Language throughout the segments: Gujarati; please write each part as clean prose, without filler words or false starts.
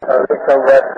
संवत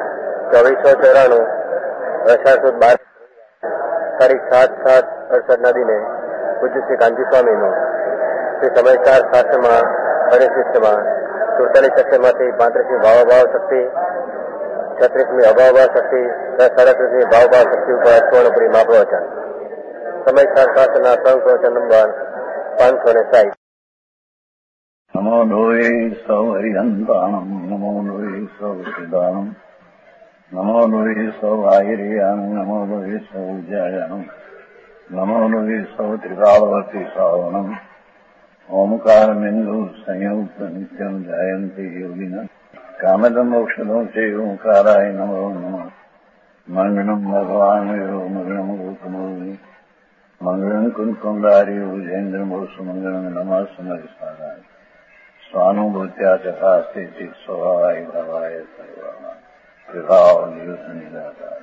2494 અષાઢ સુદ 12 તારીખ 7/7/68 દિને પૂજ્ય શ્રી કાંતિ સ્વામીનું શ્રી સમયસાર શાસ્ત્રમાં પરિશિષ્ટમાં 47 અક્ષરમાંથી 35મી ભાવભાવ શક્તિ, 36મી અભાવભાવ શક્તિ, 37મી ભાવભાવ શક્તિ ઉપર સ્વર્ણપુરી મહાપ્રવચન. સમયસાર શાસ્ત્રના સંપ્રવચન નંબર 560. નમો લોહે સૌ હરિહંતાણમ, નમો લોહે સૌ સિદ્ધાણમ, નમો લોહે સૌ આયર્યાણમ, નમો લોહે સૌ જયાણમ, નમો લોહે સૌ ત્રિકાળવતી શ્રાવણમ. ઓમકાર બિંદુ સંયુક્ત નિત્યમ જાયંતી યોગિના કામદમ મોક્ષદો છે ઓંકારાય નમો નમઃ. મંગળમ ભગવાન મંગળમ ગૌતમોની મંગળમ કુંકુંડારી ઉજેન્દ્રમોષ મંગળમ નમઃ સમયસારાય સ્વાનુભૂત્યા ચકાસ્તિ સ્વભાવાય ભાવાય સર્વા વિભાવ નિયુત નિરાકાર.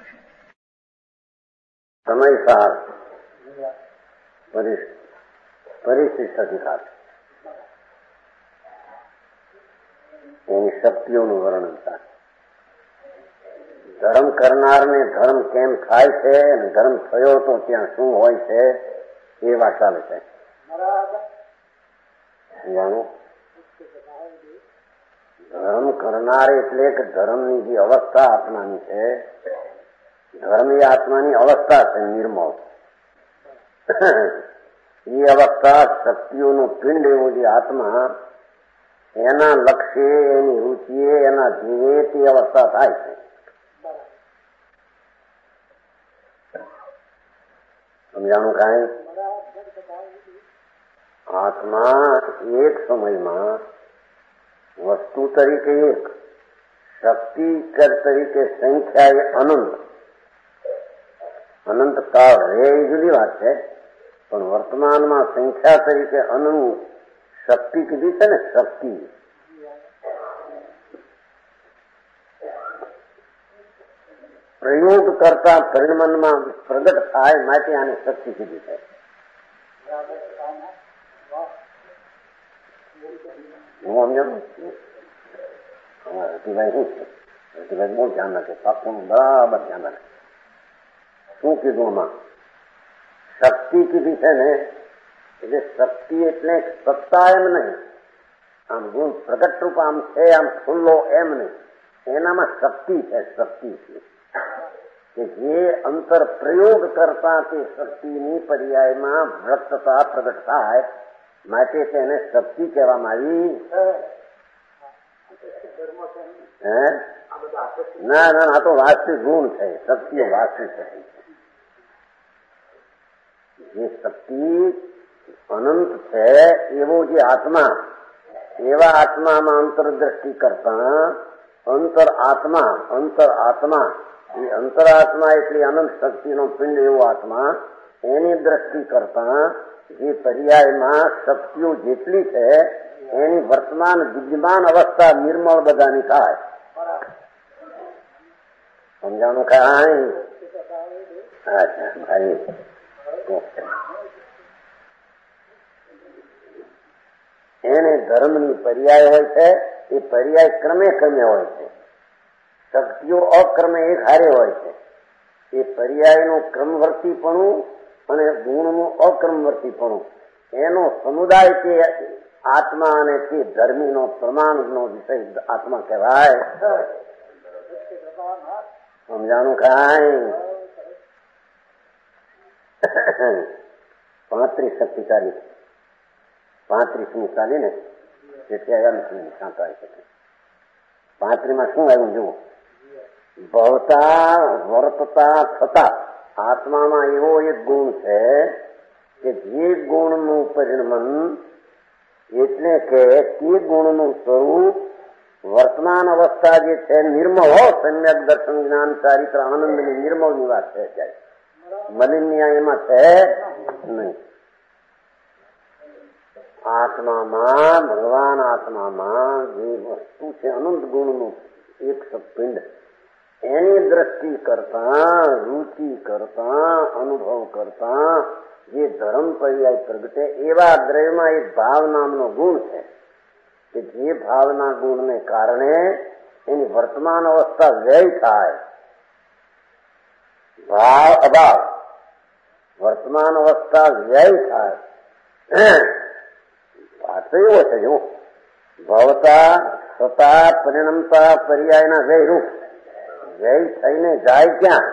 સમયસાર પરિશિષ્ટ અધિકાર એની શક્તિઓનું વર્ણન થાય. ધર્મ કરનારને ધર્મ કેમ થાય છે અને ધર્મ થયો તો ત્યાં શું હોય છે એ વાત ચાલે છે. જાણો, ધર્મ કરનાર એટલે કે ધર્મની જે અવસ્થા આત્માની છે, ધર્મ એ આત્માની અવસ્થા છે નિર્મળ. એ અવસ્થા શક્તિઓનું પિંડ એવું જે આત્મા એના લક્ષ્ય, એની રુચિએ, એના જીવે તે અવસ્થા થાય છે. સમજાણું કાંઈ? આત્મા એક સમયમાં વસ્તુ તરીકે એક, શક્તિ તરીકે સંખ્યા એ અનંત. અનંત કાળ રહે એ જુદી વાત છે, પણ વર્તમાનમાં સંખ્યા તરીકે અનંત શક્તિ કીધી છે ને, શક્તિ. પ્રયોગ કરતા પરિણમનમાં પ્રગટ થાય માટે આને શક્તિ કીધી છે. હું સમજાવું? રતિભાઈ શું છે? રતિભાઈ બહુ ધ્યાન રાખે, પાકું બરાબર ધ્યાન રાખે. શું કીધું આમાં? શક્તિ કીધી છે ને, એટલે શક્તિ એટલે સત્તા એમ નહીં, આમ ગુણ પ્રગટ રૂપ આમ છે, આમ ખુલ્લો એમ નહીં. એનામાં શક્તિ છે. શક્તિ છે કે જે અંતર પ્રયોગ કરતા તે શક્તિની પર્યાયમાં વ્યક્તતા પ્રગટ થાય માટે તેને શક્તિ કહેવામાં આવી. ના ના, આ તો વાસ્તવિક ગુણ છે. શક્તિઓ વાસ્તવિક શક્તિ છે. જે શક્તિ અનંત છે એવો જે આત્મા, એવા આત્મામાં અંતરદ્રષ્ટિ કરતા અંતરાત્મા એ અંતરાત્મા એટલે અનંત શક્તિનો પિંડ એવો આત્મા, એની દ્રષ્ટિ કરતા જે પર્યાયમાં શક્તિઓ જેટલી છે એની વર્તમાન વિદ્યમાન અવસ્થા નિર્મળ બધાની થાય. સમજાણું કાંઈ? અચ્છા ભાઈ, એને ધર્મની પર્યાય હોય છે. એ પર્યાય ક્રમે ક્રમે હોય છે. શક્તિઓ અક્રમે એક હારે હોય છે. એ પર્યાયનું ક્રમવર્તીપણું અને ગુણનું અક્રમવર્તીપણું એનો સમુદાય તે આત્મા અને તે ધર્મીનો પ્રમાણનો વિષય આત્મા કહેવાય. સમજાણું કાંઈ? 35 શક્તિ ચાલી, 35મી ચાલી ને જેથી આવ્યા નથી 35માં શું આવ્યું જુઓ. ભવતા વર્તતા થતા આત્મામાં એવો એક ગુણ છે કે જે ગુણનું પરિણમન એટલે કે તે ગુણનું સ્વરૂપ વર્તમાન અવસ્થા જે છે નિર્મળ હો, સમ્યક દર્શન જ્ઞાન ચારિત્ર આનંદની નિર્મળની વાત છે. ત્યારે મલિન્ય એમાં છે નહીં. આત્મામાં, ભગવાન આત્મામાં જે વસ્તુ છે અનંત ગુણનું એક પિંડ, એની દ્રષ્ટિ કરતા, રુચિ કરતા, અનુભવ કરતા જે ધર્મ પર્યાય પ્રગટે એવા દ્રવ્યમાં એક ભાવ નામનો ગુણ છે કે જે ભાવના ગુણને કારણે એની વર્તમાન અવસ્થા વ્યય થાય, ભાવ અભાવ વર્તમાન અવસ્થા વ્યય થાય. વાત તો એવો છે જો ભવતા સતા પરિણમતા પર્યાયના વ્યય રૂપ વ્યય થઈને જાય ક્યાં?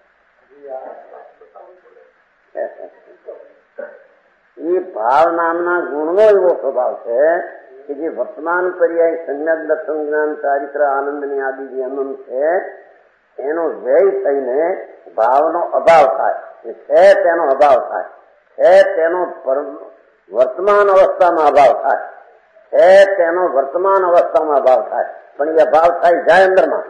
એ ભાવ નામના ગુણનો એવો સ્વભાવ છે કે જે વર્તમાન પર્યાય સમ્યક દર્શન જ્ઞાન ચારિત્ર આનંદની આદિ જે અનંત છે એનો વ્યય થઈને ભાવનો અભાવ થાય. છે તેનો અભાવ થાય, છે તેનો વર્તમાન અવસ્થામાં અભાવ થાય, છે તેનો વર્તમાન અવસ્થામાં અભાવ થાય. પણ એ અભાવ થાય જાય અંદરમાં.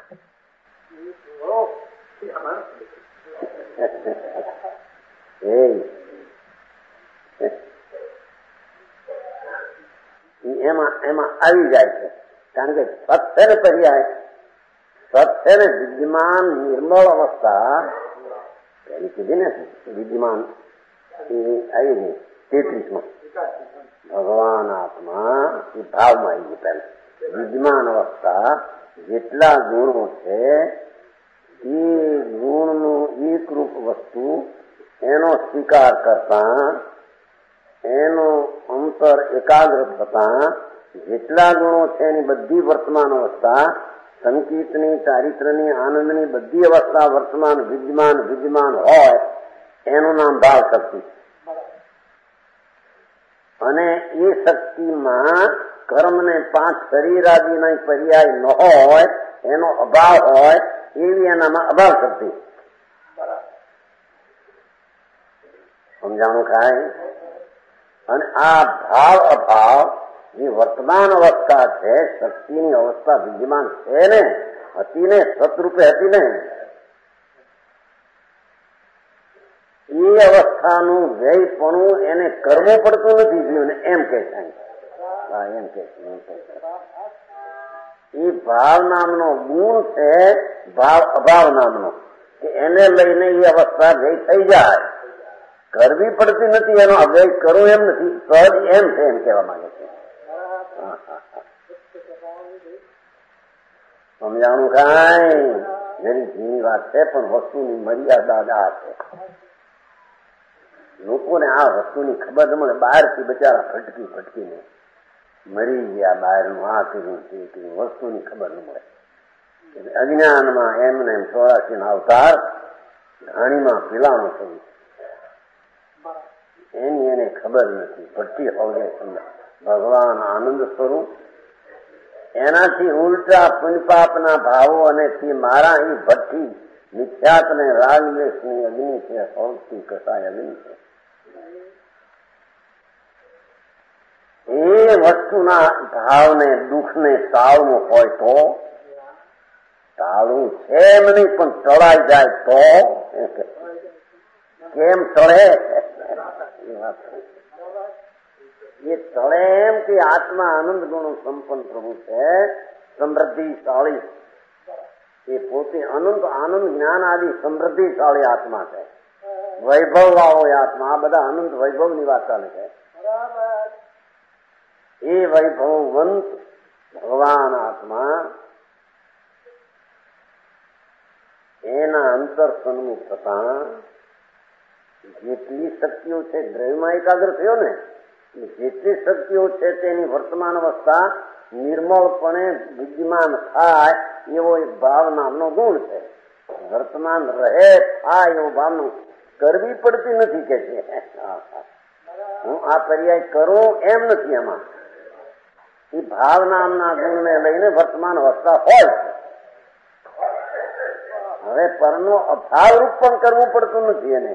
એમાં આવી જાય છે. કારણ કે સત્ય ને પર્યાય સત્ય ને વિદ્યમાન નિર્મળ અવસ્થા એની કીધી ને વિદ્યમાન આવી ગઈ 33માં ભગવાન આત્મા એ ભાવમાં આવી ગઈ. પહેલા વિદ્યમાન અવસ્થા જેટલા ગુણો છે એ ગુણનું એકરૂપ વસ્તુ એનો સ્વીકાર કરતા એનો અંતર એકાગ્ર થતા જેટલા ગુણો છે એની બધી વર્તમાન અવસ્થા સંકિતની ચારિત્રની આનંદની બધી અવસ્થા વર્તમાન વિદ્યમાન હોય એનું નામ ભાવ શક્તિ. અને એ શક્તિમાં કર્મને 5 શરીરાદિના પર્યાય ન હોય એનો અભાવ હોય એવી એનામાં અભાવ શક્તિ. સમજાણું ખાય? અને આ ભાવ અભાવ જે વર્તમાન અવસ્થા છે શક્તિની અવસ્થા વિદ્યમાન છે ને હતી ને સતરૂપે હતી ને એ અવસ્થાનું વ્યયપણું એને કરવું પડતું નથી જીવને એમ કે એમ કે એ ભાવ નામનો ગુણ છે ભાવ અભાવ નામનો કે એને લઈને એ અવસ્થા વ્યય થઈ જાય. કરવી પડતી નથી, એનો અવ્યય કરવો એમ નથી, સહજ એમ છે એમ કહેવા માંગે છે. સમજાણું કાંઈ જેની ઝીણી વાત છે પણ વસ્તુની મર્યાદા છે. લોકોને આ વસ્તુની ખબર ન મળે. બહારથી બચારા ફટકીને મરી ગયા, બહારનું આ કર્યું તે કર્યું, વસ્તુની ખબર ન મળે. અજ્ઞાનમાં એમને 84 અવતાર ઘાણીમાં પીલાણો થયું એની એને ખબર નથી. ભટ્ટી હોવે ભગવાન આનંદ સ્વરૂપ એનાથી ઉલટા પુણ્યપાપના ભાવો અને મારા એ ભટ્ટી મિથ્યાત ને રાગદ્વેષની અગ્નિ છે, સૌથી કસાય અગ્નિ છે. એ વસ્તુના ભાવને દુઃખને ટાળવું હોય તો ટાળવું છે એમ નહીં પણ ટળાઈ જાય તો કેમ ટળે? એ ટળે એમ કે આત્મા આનંદ ગુણો સંપન્ન પ્રભુ છે, સમૃદ્ધિશાળી. એ પોતે અનંત આનંદ જ્ઞાન આદિ સમૃદ્ધિશાળી આત્મા છે, વૈભવ વાળો આત્મા. આ બધા અનંત વૈભવની વાત ચાલે છે. એ વૈભવવંત ભગવાન આત્મા એના અંતર સન્મુખ થતા જેટલી શક્તિઓ છે દ્રવ્યમાં એકાગ્ર થયો ને જેટલી શક્તિઓ છે તેની વર્તમાન અવસ્થા નિર્મળપણે વિદ્યમાન થાય એવો એક ભાવ નામનો ગુણ છે. વર્તમાન રહે થાય એવો ભાવનો કરવી પડતી નથી કે છે હું આ પર્યાય કરું એમ નથી. એમાં એ ભાવ નામના ગુણને લઈને વર્તમાન અવસ્થા હોય છે. હવે પરનો અભાવરૂપ પણ કરવું પડતું નથી એને.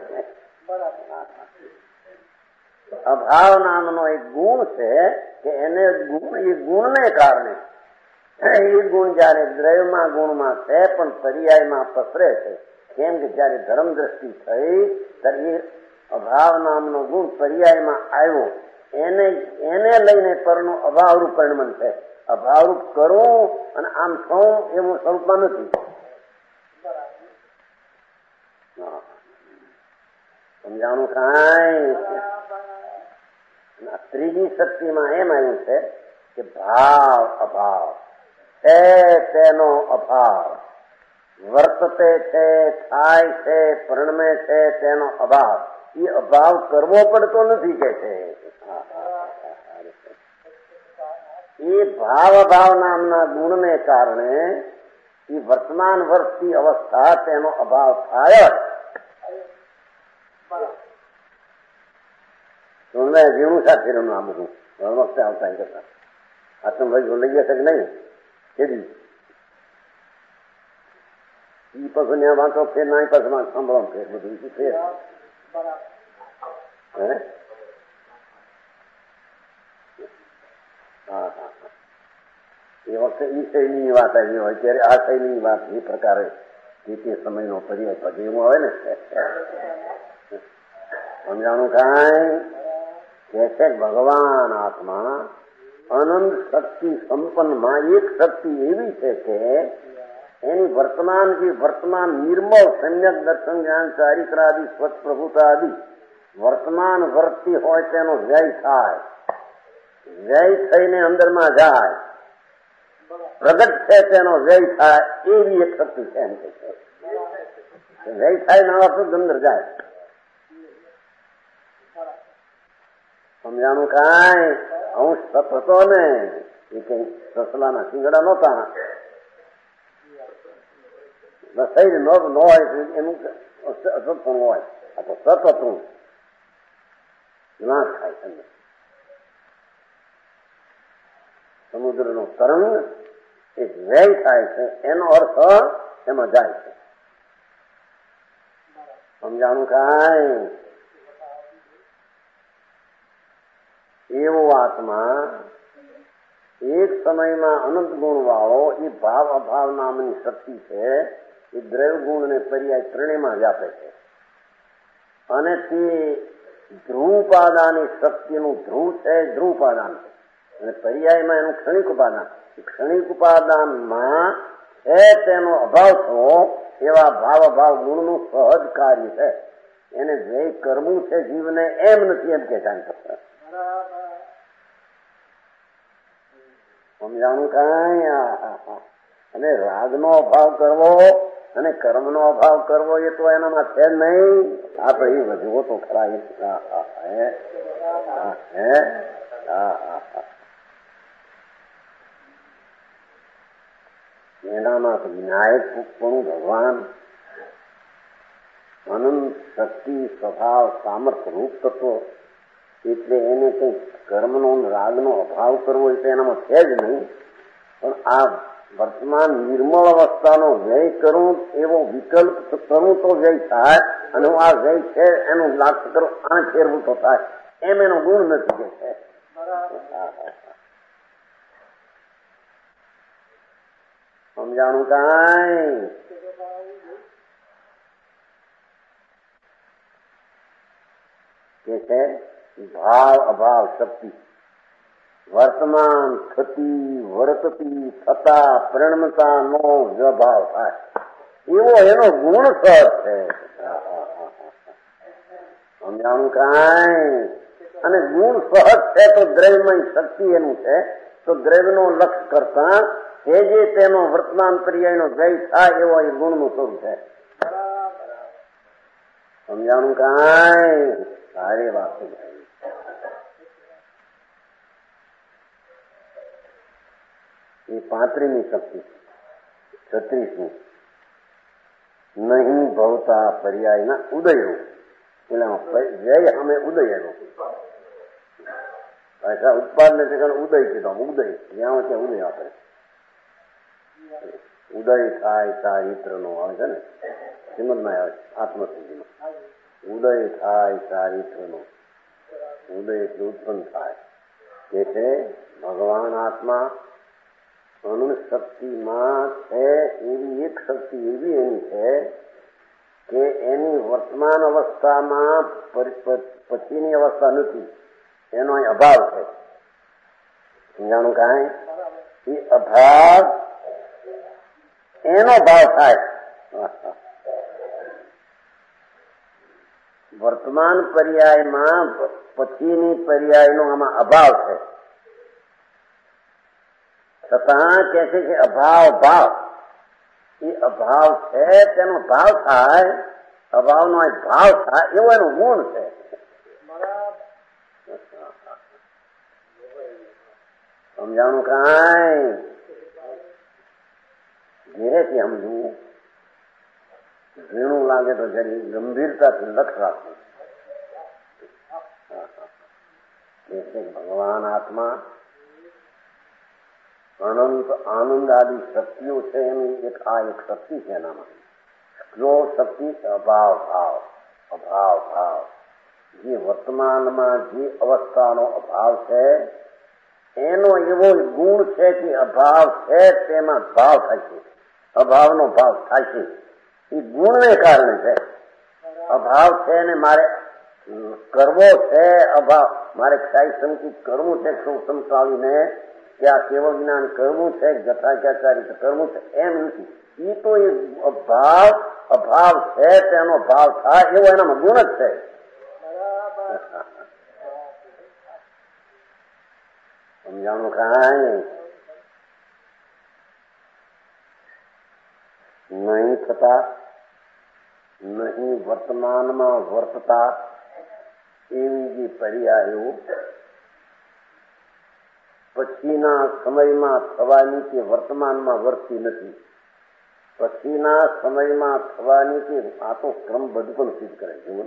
અભાવ નામનો એક ગુણ છે કે એને એ ગુણને કારણે એ ગુણ જયારે દ્રવ્યમાં ગુણમાં છે પણ પર્યાયમાં પસરે છે. કેમ કે જયારે ધર્મ દ્રષ્ટિ થઈ ત્યારે એ અભાવ નામનો ગુણ પર્યાયમાં આવ્યો એને લઈને પરનો અભાવરૂપ પરિણમન છે. અભાવરૂપ કરવું અને આમ થવું એવું સ્વરૂપમાં નથી. સમજાણું કાંઈ? ત્રીજી શક્તિમાં એમ આવ્યું છે કે ભાવ અભાવ છે તેનો અભાવ, વર્તતે છે, થાય છે, પરિણમે છે તેનો અભાવ. એ અભાવ કરવો પડતો નથી કે છે. એ ભાવ અભાવ નામના ગુણને કારણે એ વર્તમાન વર્તતી અવસ્થા તેનો અભાવ થાય. મેં ઝીણું સાથેનું નામ હતું ઘર વખતે આવતા એ કરતા આત્મભાઈ લઈ જશે કે નહીં કેદી ઈ પછી ત્યાં વાંચો ફેર ના પાસે સાંભળો ફેર બધું ફેર હા હા એ વખતે ઈ શૈલીની વાત આવી હોય ત્યારે આ શૈલીની વાત એ પ્રકારે જે તે સમયનો પર્યાય પછી એવું હોય ને સમજાણું કાંઈ કે છે ભગવાન આત્મા અનંત શક્તિ સંપન્નમાં એક શક્તિ એવી છે કે એની વર્તમાન નિર્મળ સમ્યક દર્શન જ્ઞાન ચારિત્ર આદિ સ્વચ્છ પ્રભુતા આદિ વર્તમાન વર્તતી હોય તેનો વ્યય થાય, વ્યય થઈને અંદરમાં જાય, પ્રગટ છે તેનો વ્યય થાય એવી એક શક્તિ છે એમ કે છે. વ્યય થાય ના અર્થ અંદર જાય. સમજાણું કાંઈ અંશ સત હતો ને એ કઈ સસલાના શિંગડા નહોતા. શરીર ન હોય એનું અસત્પણું હોય આ તો સત હતું નાશ થાય છે. સમુદ્રનો તરંગ એ વ્યય થાય છે એનો અર્થ એમાં જાય છે. સમજાણું કાંઈ એવો આત્મા એક સમયમાં અનંત ગુણ વાળો એ ભાવ અભાવ નામની શક્તિ છે. એ દ્રવ્ય ગુણ ને પર્યાય ત્રણેયમાં વ્યાપે છે અને તે ધ્રુવપાદાની શક્તિનું ધ્રુવ છે, ધ્રુવપાદાન છે અને પર્યાયમાં એનું ક્ષણિક ઉપાદાન. ક્ષણિક ઉપાદાનમાં છે તેનો અભાવ થવો એવા ભાવ અભાવ ગુણનું સહજ કાર્ય છે. એને વ્યય કરવું છે જીવને એમ નથી એમ કે જાણી સમજાણું કાંઈ. અને રાગનો અભાવ કરવો અને કર્મનો અભાવ કરવો એ તો એનામાં છે નહીં. આપણે એ વધવો તો ખરા એનામાં વિનાયક પણ ભગવાન અનંત શક્તિ સ્વભાવ સામર્થ્ય રૂપ તત્વો એટલે એને કઈ કર્મનો રાગનો અભાવ કરવો એટલે એનામાં છે જ નહીં. પણ આ વર્તમાન નિર્મળ અવસ્થાનો વ્યય કરું એવો વિકલ્પ કરું તો વ્યય થાય અને હું આ વ્યય છે એનું લાક્ષ કરું આ ફેરવું તો થાય એમ એનો ગુણ નથી કે છે. સમજાણું કાંઈ. કે છે ભાવ અભાવ શક્તિ વર્તમાન થતી વર્તતી થતા પરિણમતા નો વ્યભાવ થાય એવો એનો ગુણ સહજ છે. સમજાણું કાંઈ. અને ગુણ સહજ છે તો દ્રવ્યમય શક્તિ એનું છે તો દ્રવ્યનો લક્ષ્ય કરતા એ જે તેનો વર્તમાન પર્યાયનો વ્યય થાય એવો એ ગુણનું સ્વરૂપ છે. સમજાણું કાંઈ. સારી વાત એ 35મી શક્તિ 36મી નહીં ભવતા પર્યાયના ઉદયનું એટલે વ્યય અમે ઉદય એનો પાછા ઉત્પાદન ઠેકાણે ઉદય કીધો. ઉદય જ્યાં ત્યાં ઉદય આપણે ઉદય થાય ચારિત્રનો આવે છે ને શ્રીમદમાં આવે આત્મસિદ્ધિમાં ઉદય થાય ચારિત્રનો. ઉદય એટલે ઉત્પન્ન થાય કે છે ભગવાન આત્મા અનંત શક્તિમાં છે એવી એક શક્તિ એવી એની છે કે એની વર્તમાન અવસ્થામાં પછીની અવસ્થા નથી એનો અભાવ છે. સમજાણું કાંઈ. એ અભાવ એનો ભાવ થાય. વર્તમાન પર્યાયમાં પછીની પર્યાયનો આમાં અભાવ છે છતાં કે છે કે અભાવ ભાવ, એ અભાવ છે તેનો ભાવ થાય, અભાવનો ભાવ થાય એવો એનો ગુણ છે. સમજાણું કાંઈ? ઘેરેથી સમજવું, ઝીણું લાગે તો જરી ગંભીરતાથી લક્ષ રાખવું. ભગવાન આત્મા અનંત આનંદ આદિ શક્તિઓ છે, એની એક આ એક શક્તિ છે. એનામાં જો શક્તિ અભાવ ભાવ, અભાવ ભાવ, જે વર્તમાનમાં જે અવસ્થાનો અભાવ છે એનો એવો ગુણ છે કે અભાવ છે તેમાં ભાવ થશે, અભાવનો ભાવ થશે. એ ગુણને કારણે છે. અભાવ છે ને મારે કરવો છે, અભાવ મારે ક્ષય સંકિત કરવું છે, શું સમટાવીને કે આ કેવળ જ્ઞાન કરવું છે, જથાચારી કરવું છે, એમ નથી. એ તો એ અભાવ છે તેનો ભાવ થાય એવો એનામાં ગુણ જ છે. સમજાણું કાંઈ? નહીં થતા, નહીં વર્તમાનમાં વર્તતા એવી જે પર્યાયો પછીના સમયમાં થવાની કે વર્તમાનમાં વર્તતી નથી, પછીના સમયમાં થવાની કે આ તો ક્રમબદ્ધ પણ સિદ્ધ કરે છે.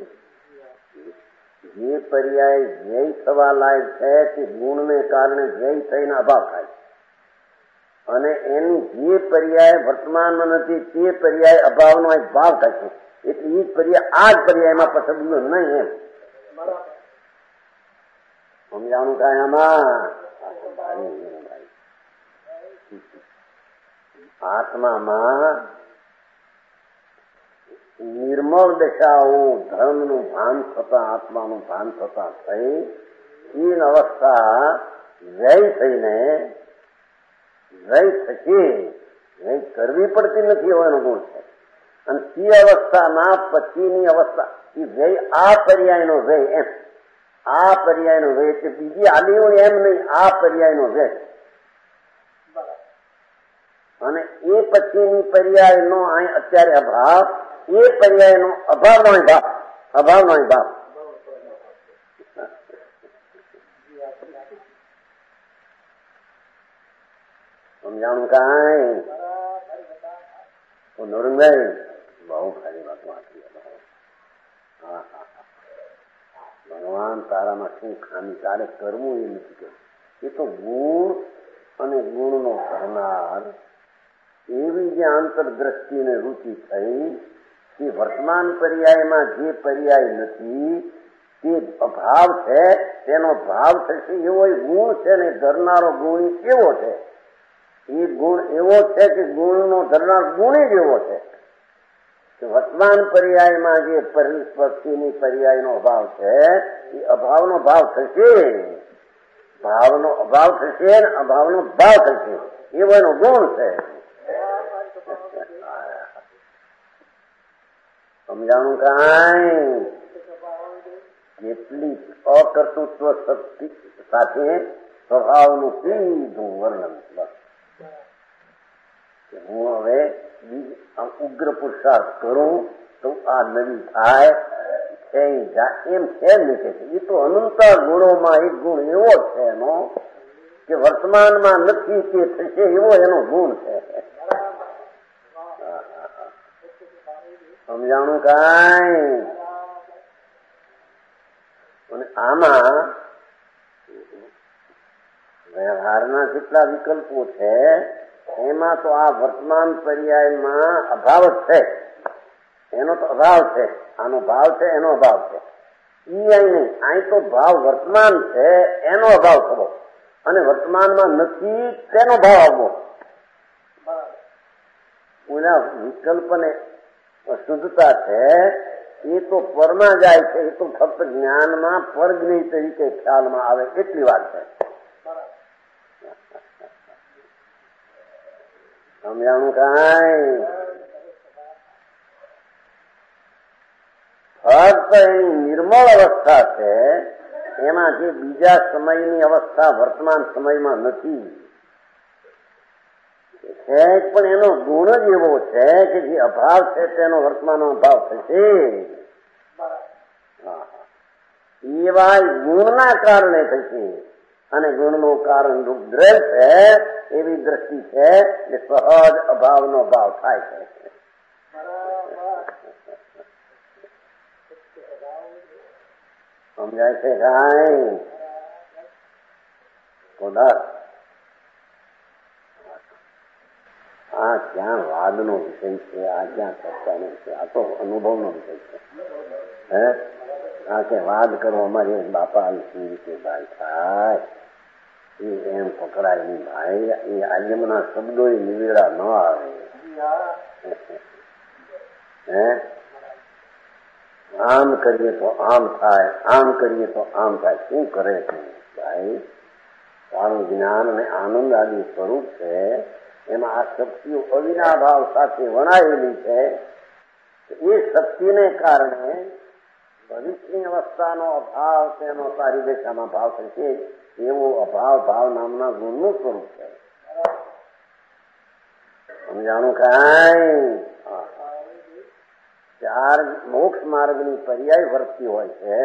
જે પર્યાય વ્યય થવા લાયક છે તે ગુણને કારણે વ્યય થઈને અભાવ થાય, અને એની જે પર્યાય વર્તમાનમાં નથી તે પર્યાય અભાવનો એક ભાવ થાય છે. એટલે એ પર્યાય આ જ પર્યાયમાં પસંદ નહીં. એમ સમજાણું કાંઈ? આમાં આત્મામાં નિર્મળ દશાઓ ધર્મનું ભાન થતા, આત્માનું ભાન થતા થઈ એ અવસ્થા વ્યય થઈને વ્યય થશે, વ્યય કરવી પડતી નથી એવો એનો ગુણ છે. અને તે અવસ્થાના પછીની અવસ્થા એ વ્યય આ પર્યાયનો વ્યય, એમ આ પર્યાયનો વ્યય એટલે બીજી આલી હોય એમ નહીં, આ પર્યાયનો વ્યય. અને એ પછીની પર્યાયનો અહીં અત્યારે અભાવ, એ પર્યાયનો અભાવનો ભાવ, અભાવનો ભાવ. સમજાણું કાંઈ? તો નરેન્દ્રભાઈ બહુ સારી વાત વાંચી. ભગવાન તારામાં શું ખામી, તારે કરવું એ નથી કે એ તો ગુણ અને ગુણનો કરનાર એવી જે આંતરદ્રષ્ટિને રુચિ થઈ કે વર્તમાન પર્યાયમાં જે પર્યાય નથી તે અભાવ છે તેનો ભાવ થશે એવો ગુણ છે ને ધરનારો ગુણી કેવો છે? એ ગુણ એવો છે કે ગુણનો ધરનાર ગુણી જ એવો છે કે વર્તમાન પર્યાયમાં જે પછીની પર્યાયનો અભાવ છે એ અભાવનો ભાવ થશે, ભાવનો અભાવ થશે ને અભાવનો ભાવ થશે એવો એનો ગુણ છે. સમજાણું કાંઈ? કેટલી અકર્તૃત્વ શક્તિ સાથે સ્વભાવનું સીધું વર્ણન. હું હવે ઉગ્ર પુરુષાર્થ કરું તો આ નવી થાય એમ છે જ નહીં. એ તો અનંત ગુણોમાં એક ગુણ એવો છે એનો કે વર્તમાનમાં નથી તે થશે એવો એનો ગુણ છે. સમજાણું કાંઈ? અને આમાં વ્યવહારના જેટલા વિકલ્પો છે એમાં તો આ વર્તમાન પર્યાયમાં અભાવ જ છે, એનો તો અભાવ છે, આનો ભાવ છે એનો અભાવ છે. ઈ અહીં નહીં, અહીં તો ભાવ વર્તમાન છે એનો અભાવ થવો અને વર્તમાનમાં નથી તેનો ભાવ આવવો. ઓલા વિકલ્પને શુદ્ધતા છે એ તો પરમાં જાય છે, એ તો ફક્ત જ્ઞાનમાં પરજ્ઞેય તરીકે ખ્યાલમાં આવે એટલી વાત છે. સમજાણું કાંઈ? ફક્ત એની નિર્મળ અવસ્થા છે, એમાં જે બીજા સમયની અવસ્થા વર્તમાન સમયમાં નથી છે પણ એનો ગુણ જ એવો છે કે જે અભાવ છે તેનો વર્તમાનનો અભાવ થશે. એવા ગુણના કારણે થશે અને ગુણનું કારણ રૂપ દ્રવ્ય છે એવી દ્રષ્ટિ છે કે સહજ અભાવનો ભાવ થાય છે. સમજાય છે કાંઈ? આ ક્યાં વાદનો વિષય છે, આ ક્યાં ચર્ચાનો વિષય, આ તો અનુભવનો વિષય છે. આ કે વાદ કરો અમારી બાપા શું રીતે ભાઈ થાય એ એમ પકડાય નહીં ભાઈ. એ આયમના શબ્દો એ નિવેડા ન આવે. આમ કરીએ તો આમ થાય, આમ કરીએ તો આમ થાય. શું કરે છે ભાઈ? તારું જ્ઞાન અને આનંદ આદિ સ્વરૂપ છે એમાં આ શક્તિઓ અવિનાભાવ સાથે વણાયેલી છે. એ શક્તિને કારણે ભવિષ્યની અવસ્થાનો અભાવ તેનો સારી દિશામાં ભાવ થશે એવો અભાવ ભાવ નામના ગુણનું સ્વરૂપ છે. સમજાણું કાંઈ? ચાર મોક્ષ માર્ગની પર્યાય વર્તતી હોય છે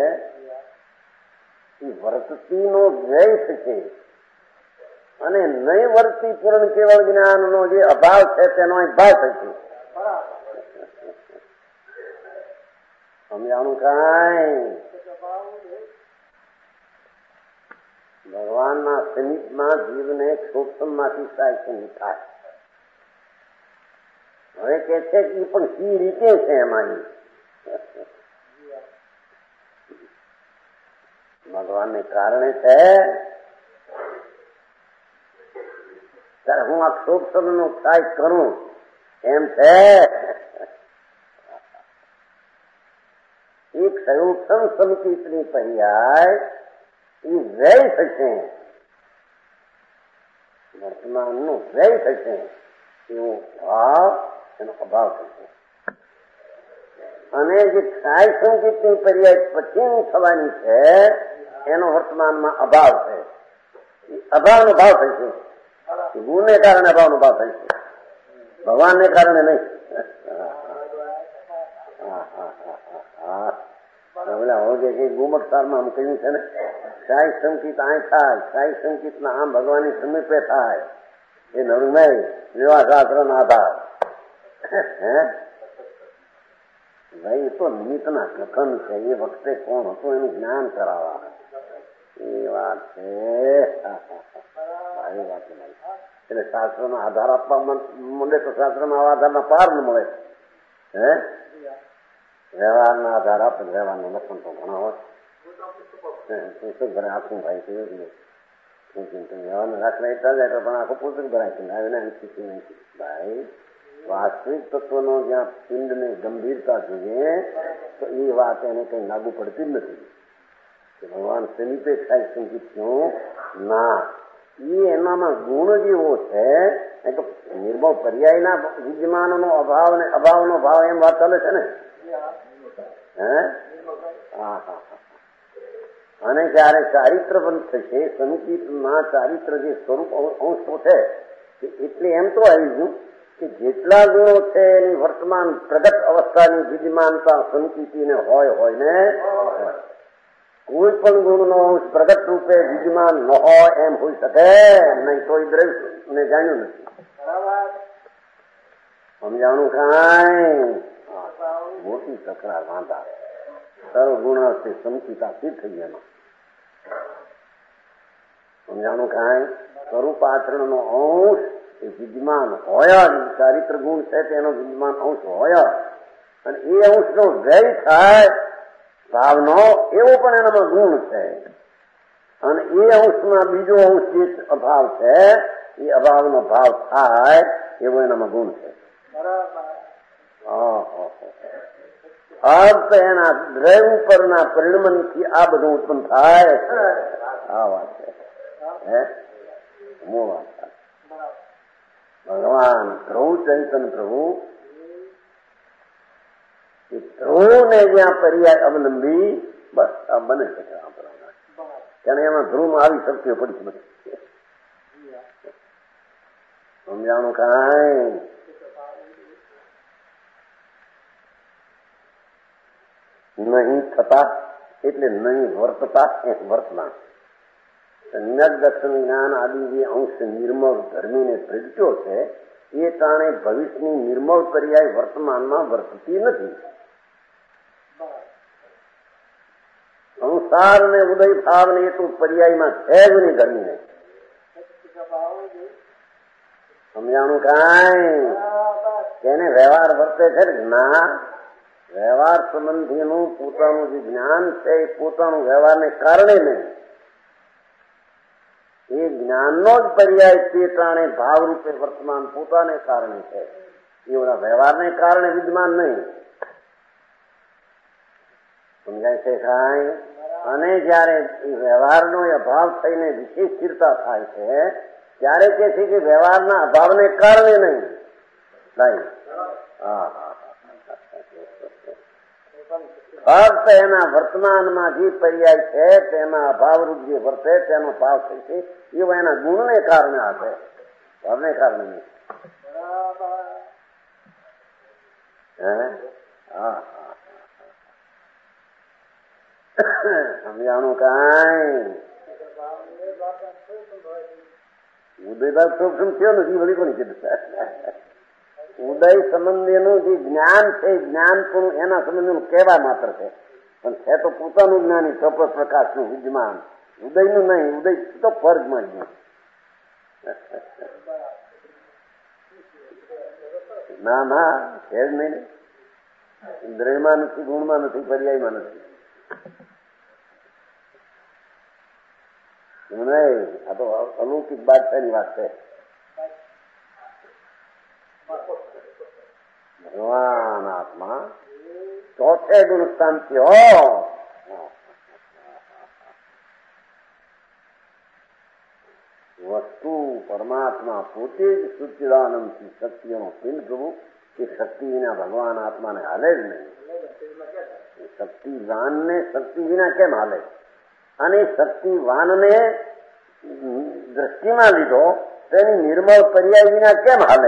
એ વર્તતીનો વ્યય થશે અને નહીં વર્તી પૂર્ણ કેવળ જ્ઞાનનો જે અભાવ છે તેનો ભાવ થશે. સમજાણું કાંઈ? ભગવાનના સમીપમાં જીવને સૂક્ષ્મમાંથી સાયકલ થાય. હવે કે છે કે એ પણ સી રીતે છે એમાંની ભગવાનને કારણે છે. ત્યારે હું આ સૂક્ષ્મનો ક્ષય કરું એમ છે. એક સૂક્ષ્મ સંકિતની પર્યાય એ વ્યય થશે, વર્તમાનનો વ્યય થશે એવો ભાવ એનો અભાવ થશે. અને જે ક્ષય સંકિતની પર્યાય પછી થવાની છે એનો વર્તમાનમાં અભાવ છે. અભાવનો ભાવ થશે. ગુણને કારણે અભાવનો ભાવ થશે, ભગવાનને કારણે નહીં. ગુમટસારમાં આમ કહ્યું છે ને, ક્ષય સંકિત આ થાય, ક્ષય સંકિત ના આમ ભગવાનની સમીપે થાય. એ નરુમય વિવાહ શાસ્ત્ર ના આધાર. ભાઈ તો નિમિત્તના કથન છે. એ વખતે કોણ હતું એનું જ્ઞાન કરાવવા એ વાત છે. સારી વાત છે. એટલે શાસ્ત્રનો આધાર આપવા મળે તો શાસ્ત્રના આધારના પાર ન મળે. વ્યવહારના આધાર આપે વ્યવહારનો લક્ષણ તો ઘણા હોય. ઘરે આખું ભાઈ વ્યવહારના દાખલા એટલા જાય પણ આખું પુસ્તક ભરાય છે. ભાઈ વાસ્તવિક તત્વનો જ્યાં પિંડની ગંભીરતા જોઈએ તો એ વાત એને કઈ લાગુ પડતી જ નથી કે ભગવાન સમીપે થાય સંગીતનું ના. એ એનામાં ગુણ જેવો છે નિર્ભવ પર્યાયના વિદ્યમાનનો અભાવ ને અભાવનો ભાવ એમ વાત ચાલે છે ને. અને જયારે ચારિત્ર બંધ થશે સંકિતમાં ચારિત્ર જે સ્વરૂપ અંશો છે એટલે એમ તો આવી ગયું કે જેટલા ગુણો છે એની વર્તમાન પ્રગટ અવસ્થાની વિદ્યમાનતા સંકિતિને હોય ને કોઈ પણ ગુણનો અંશ પ્રગટ રૂપે વિદ્યમાન ન હોય એમ હોઈ શકે નહીં. તો એ દ્રવ્ય ને જાણ્યું નથી. સમજાણું કાંઈ? મોટી તકરાર વાંધા સર્વગુણાથી સંકિતા સિદ્ધ થઈ એમાં. સમજાણું કાંઈ? સ્વરૂપ આચરણનો અંશ એ વિદ્યમાન હોય જ. ચારિત્ર ગુણ છે તેનો વિદ્યમાન અંશ હોય અને એ અંશનો વ્યય થાય ભાવનો એવો પણ એનામાં ગુણ છે. અને એ અંશમાં બીજો અંશ જે અભાવ છે એ અભાવનો ભાવ થાય એવો એનામાં ગુણ છે. અર્થ એના દ્રવ્ય ઉપરના પરિણમનથી આ બધું ઉત્પન્ન થાય. આ વાત છે. મૂળ વાત ભગવાન ધ્રુવ ચૈતન્ય પ્રભુ એ ધ્રુવને જ્યાં પર્યાય અવલંબી બસ આ બને છે. કારણ એમાં ધ્રુવમાં આવી શક્તિઓ પડી છે બધી. સમજાણું કાંઈ નહીં થતા એટલે નહીં વર્તતા એ વર્તમાન. સમ્યક દર્શન જ્ઞાન આદિ જે અંશ નિર્મળ ધર્મીને પ્રગટ્યો છે એ કારણે ભવિષ્યની નિર્મળ પર્યાય વર્તમાનમાં વર્તતી નથી. સંસાર ને ઉદય ભાવ ને એ તો પર્યાયમાં છે જ નહીં ધર્મીને. સમજાણું કાંઈ તેને વ્યવહાર વર્તે છે ના વ્યવહાર સંબંધીનું પોતાનું જે જ્ઞાન છે એ પોતાનું વ્યવહારને કારણે નહીં, એ જ્ઞાનનો જ પર્યાય તે કારણે ભાવરૂપે વર્તમાન પોતાને કારણે છે, એવડા વ્યવહારને કારણે વિદ્યમાન નહીં. સમજાય છે કાંઈ? અને જયારે વ્યવહારનો અભાવ થઈને વિશેષ સ્થિરતા થાય છે ત્યારે કે છે કે વ્યવહારના અભાવને કારણે નહીં. ફક્ત એના વર્તમાનમાં જે પર્યાય છે તેના અભાવરૂપ જે વર્તે તેનો ભાવ થશે એવા એના ગુણને કારણે આપે, ભાવને કારણે નહીં. સમજાણું કાંઈ? ઉદયભાગ સૂક્ષ્મ થયો નથી વળી કોની કીધું? ઉદય સંબંધીનું જે જ્ઞાન છે જ્ઞાન પણ એના સંબંધીનું કહેવા માત્ર છે, પણ છે તો પોતાનું જ્ઞાની ચોપર પ્રકાશનું વિદ્યમાન, ઉદયનું નહીં. ઉદય તો ફર્જમાં જ ના ના છે જ નહીં. દ્રયમાં નથી, ગુણમાં નથી, પર્યાયમાં નથી. આ તો અલૌકિક બાદશાહની વાત છે. ભગવાન આત્મા ચોથે ગુણ શાંતિ હો. વસ્તુ પરમાત્મા પોતે જ સચ્ચિદાનંદથી શક્તિઓનો પિંડ પ્રભુ, એ શક્તિ વિના ભગવાન આત્માને હાલે જ નહીં. શક્તિવાનને શક્તિ વિના કેમ હાલે? અને શક્તિવાનને દ્રષ્ટિમાં લીધો તેની નિર્મળ પર્યાય વિના કેમ હાલે?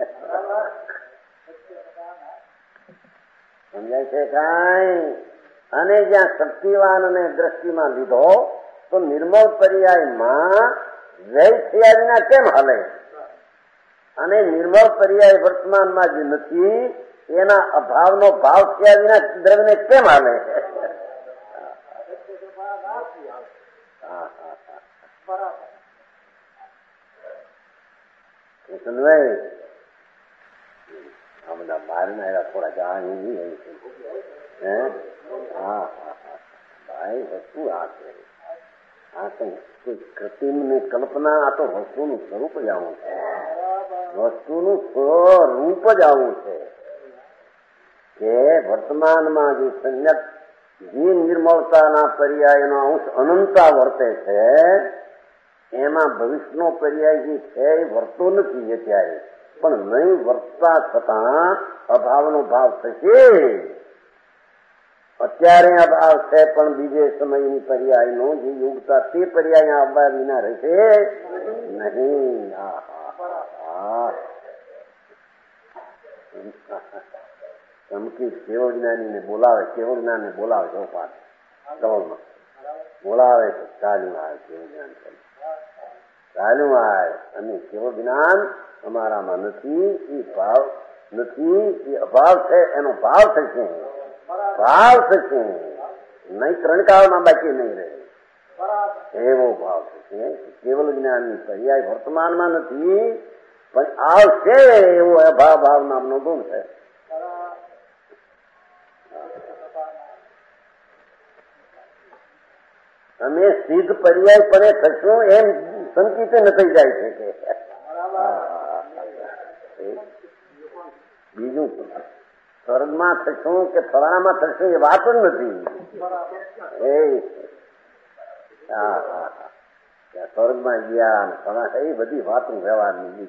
સમજાય છે કાંઈ? અને જ્યાં શક્તિવાનને દ્રષ્ટિમાં લીધો તો નિર્મળ પર્યાયમાં વ્યય થયા વિના કેમ હાલે? અને નિર્મળ પર્યાય વર્તમાનમાં જે નથી એના અભાવનો ભાવ થયા વિના દ્રવ્યને કેમ હાલે? આ બધા બહારના એવા થોડા જાણી ભાઈ વસ્તુ આ છે. આ કઈ કૃત્રિમ ની કલ્પના, આ તો વસ્તુનું સ્વરૂપ જ આવું છે. વસ્તુનું સ્વરૂપ જ આવું છે કે વર્તમાનમાં જે સંયત જે નિર્મળતાના પર્યાયનો અંશ અનંતા વર્તે છે એમાં ભવિષ્યનો પર્યાય જે છે એ વર્તો નથી અત્યારે, પણ નહીં વર્તતા છતાં અભાવનો ભાવ થશે. અત્યારે અભાવ છે પણ બીજે સમયની પર્યાયનો જે યોગતા તે પર્યાય આવવા વિના રહેશે નહીં. ચમકી કેવો જ્ઞાનીને બોલાવે, કેવો જ્ઞાનને બોલાવે છે પાઠ કવલમાં બોલાવે છે, ચાલ્યું આવે કેવું જ્ઞાન ચાલ્યું આવે. અને કેવો જ્ઞાન અમારામાં નથી, એ ભાવ નથી, એ અભાવ છે, એનો ભાવ થશે, ભાવ થશે નહીં, ત્રણકાળમાં બાકી નહીં રહે એવો ભાવ થશે. કેવલ જ્ઞાનની પર્યાય વર્તમાનમાં નથી પણ આવશે એવો અભાવ ભાવ નામનો ગુણ છે. અમે સિદ્ધ પર્યાય પરે થશું એમ સંકિતે ન થઈ જાય છે કે બીજું સ્વર્ગમાં થશું કે ફલાણામાં થશું એ વાત જ નથી. સ્વર્ગમાં ગયા ફલા એ બધી વાતો વ્યવહારની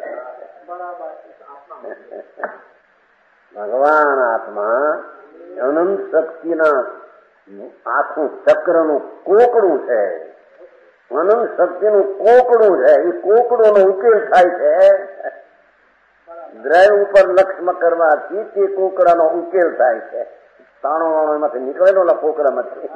ભગવાન આત્મા અનંત શક્તિના આખું ચક્રનું કોકડું છે. અનંત શક્તિનું કોકડું છે, એ કોકડોનો ઉકેલ થાય છે. દ્રવ્ય ઉપર લક્ષ્ય કરવાથી તે કોકડાનો ઉકેલ થાય છે. તાણો વાણો એમાંથી નીકળેલો કોકડામાંથી.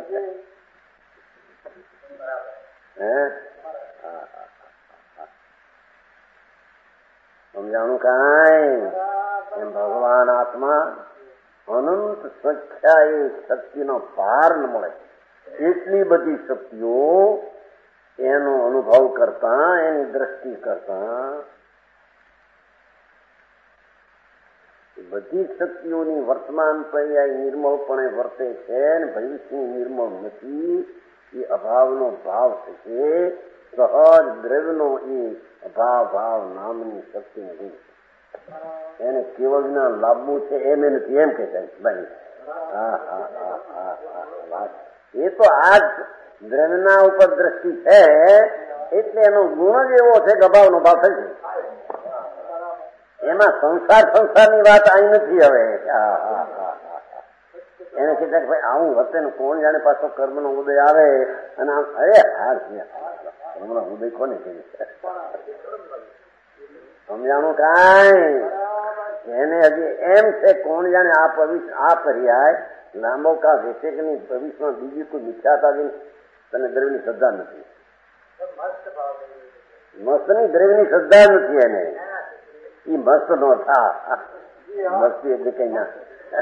સમજાણું કાંઈ? એમ ભગવાન આત્મા અનંત સંખ્યા એ શક્તિનો પાર ન મળે એટલી બધી શક્તિઓ એનો અનુભવ કરતા, એની દ્રષ્ટિ કરતા, બધી શક્તિઓની વર્તમાન પર્યાય નિર્મળપણે વર્તે છે ને ભવિષ્યની નિર્મળ નથી. એ અભાવનો ભાવ થશે. સહજ દ્રવ્યનો એ અભાવ ભાવ નામની શક્તિ નથી. એને કેવળ જ્ઞાન લાવવું છે એમ નથી, એમ કે ભાઈ. એ તો આ જ દ્રવ્યના ઉપર દ્રષ્ટિ છે એટલે એનો ગુણ જ એવો છે કે અભાવનો ભાવ થશે. એમાં સંસારની વાત આવી નથી. હવે એને કીધા કે ભાઈ આવું વર્તે ને કોણ જાણે પાછો કર્મનો ઉદય આવે અને આમ અરે હાર કર્મનો ઉદય કોને કહ્યું? સમજાણું કાંઈ? એને હજી એમ છે કોણ જાણે આ પર્યાય લાંબો કાળ રહેશે કે નહીં, ભવિષ્યમાં બીજી કોઈ મિથ્યાતા તને દ્રવ્યની શ્રદ્ધા નથી. મસ્તની દ્રવ્યની શ્રદ્ધા નથી એને. એ મસ્ત નો થા મસ્તી એટલે કઈ ના.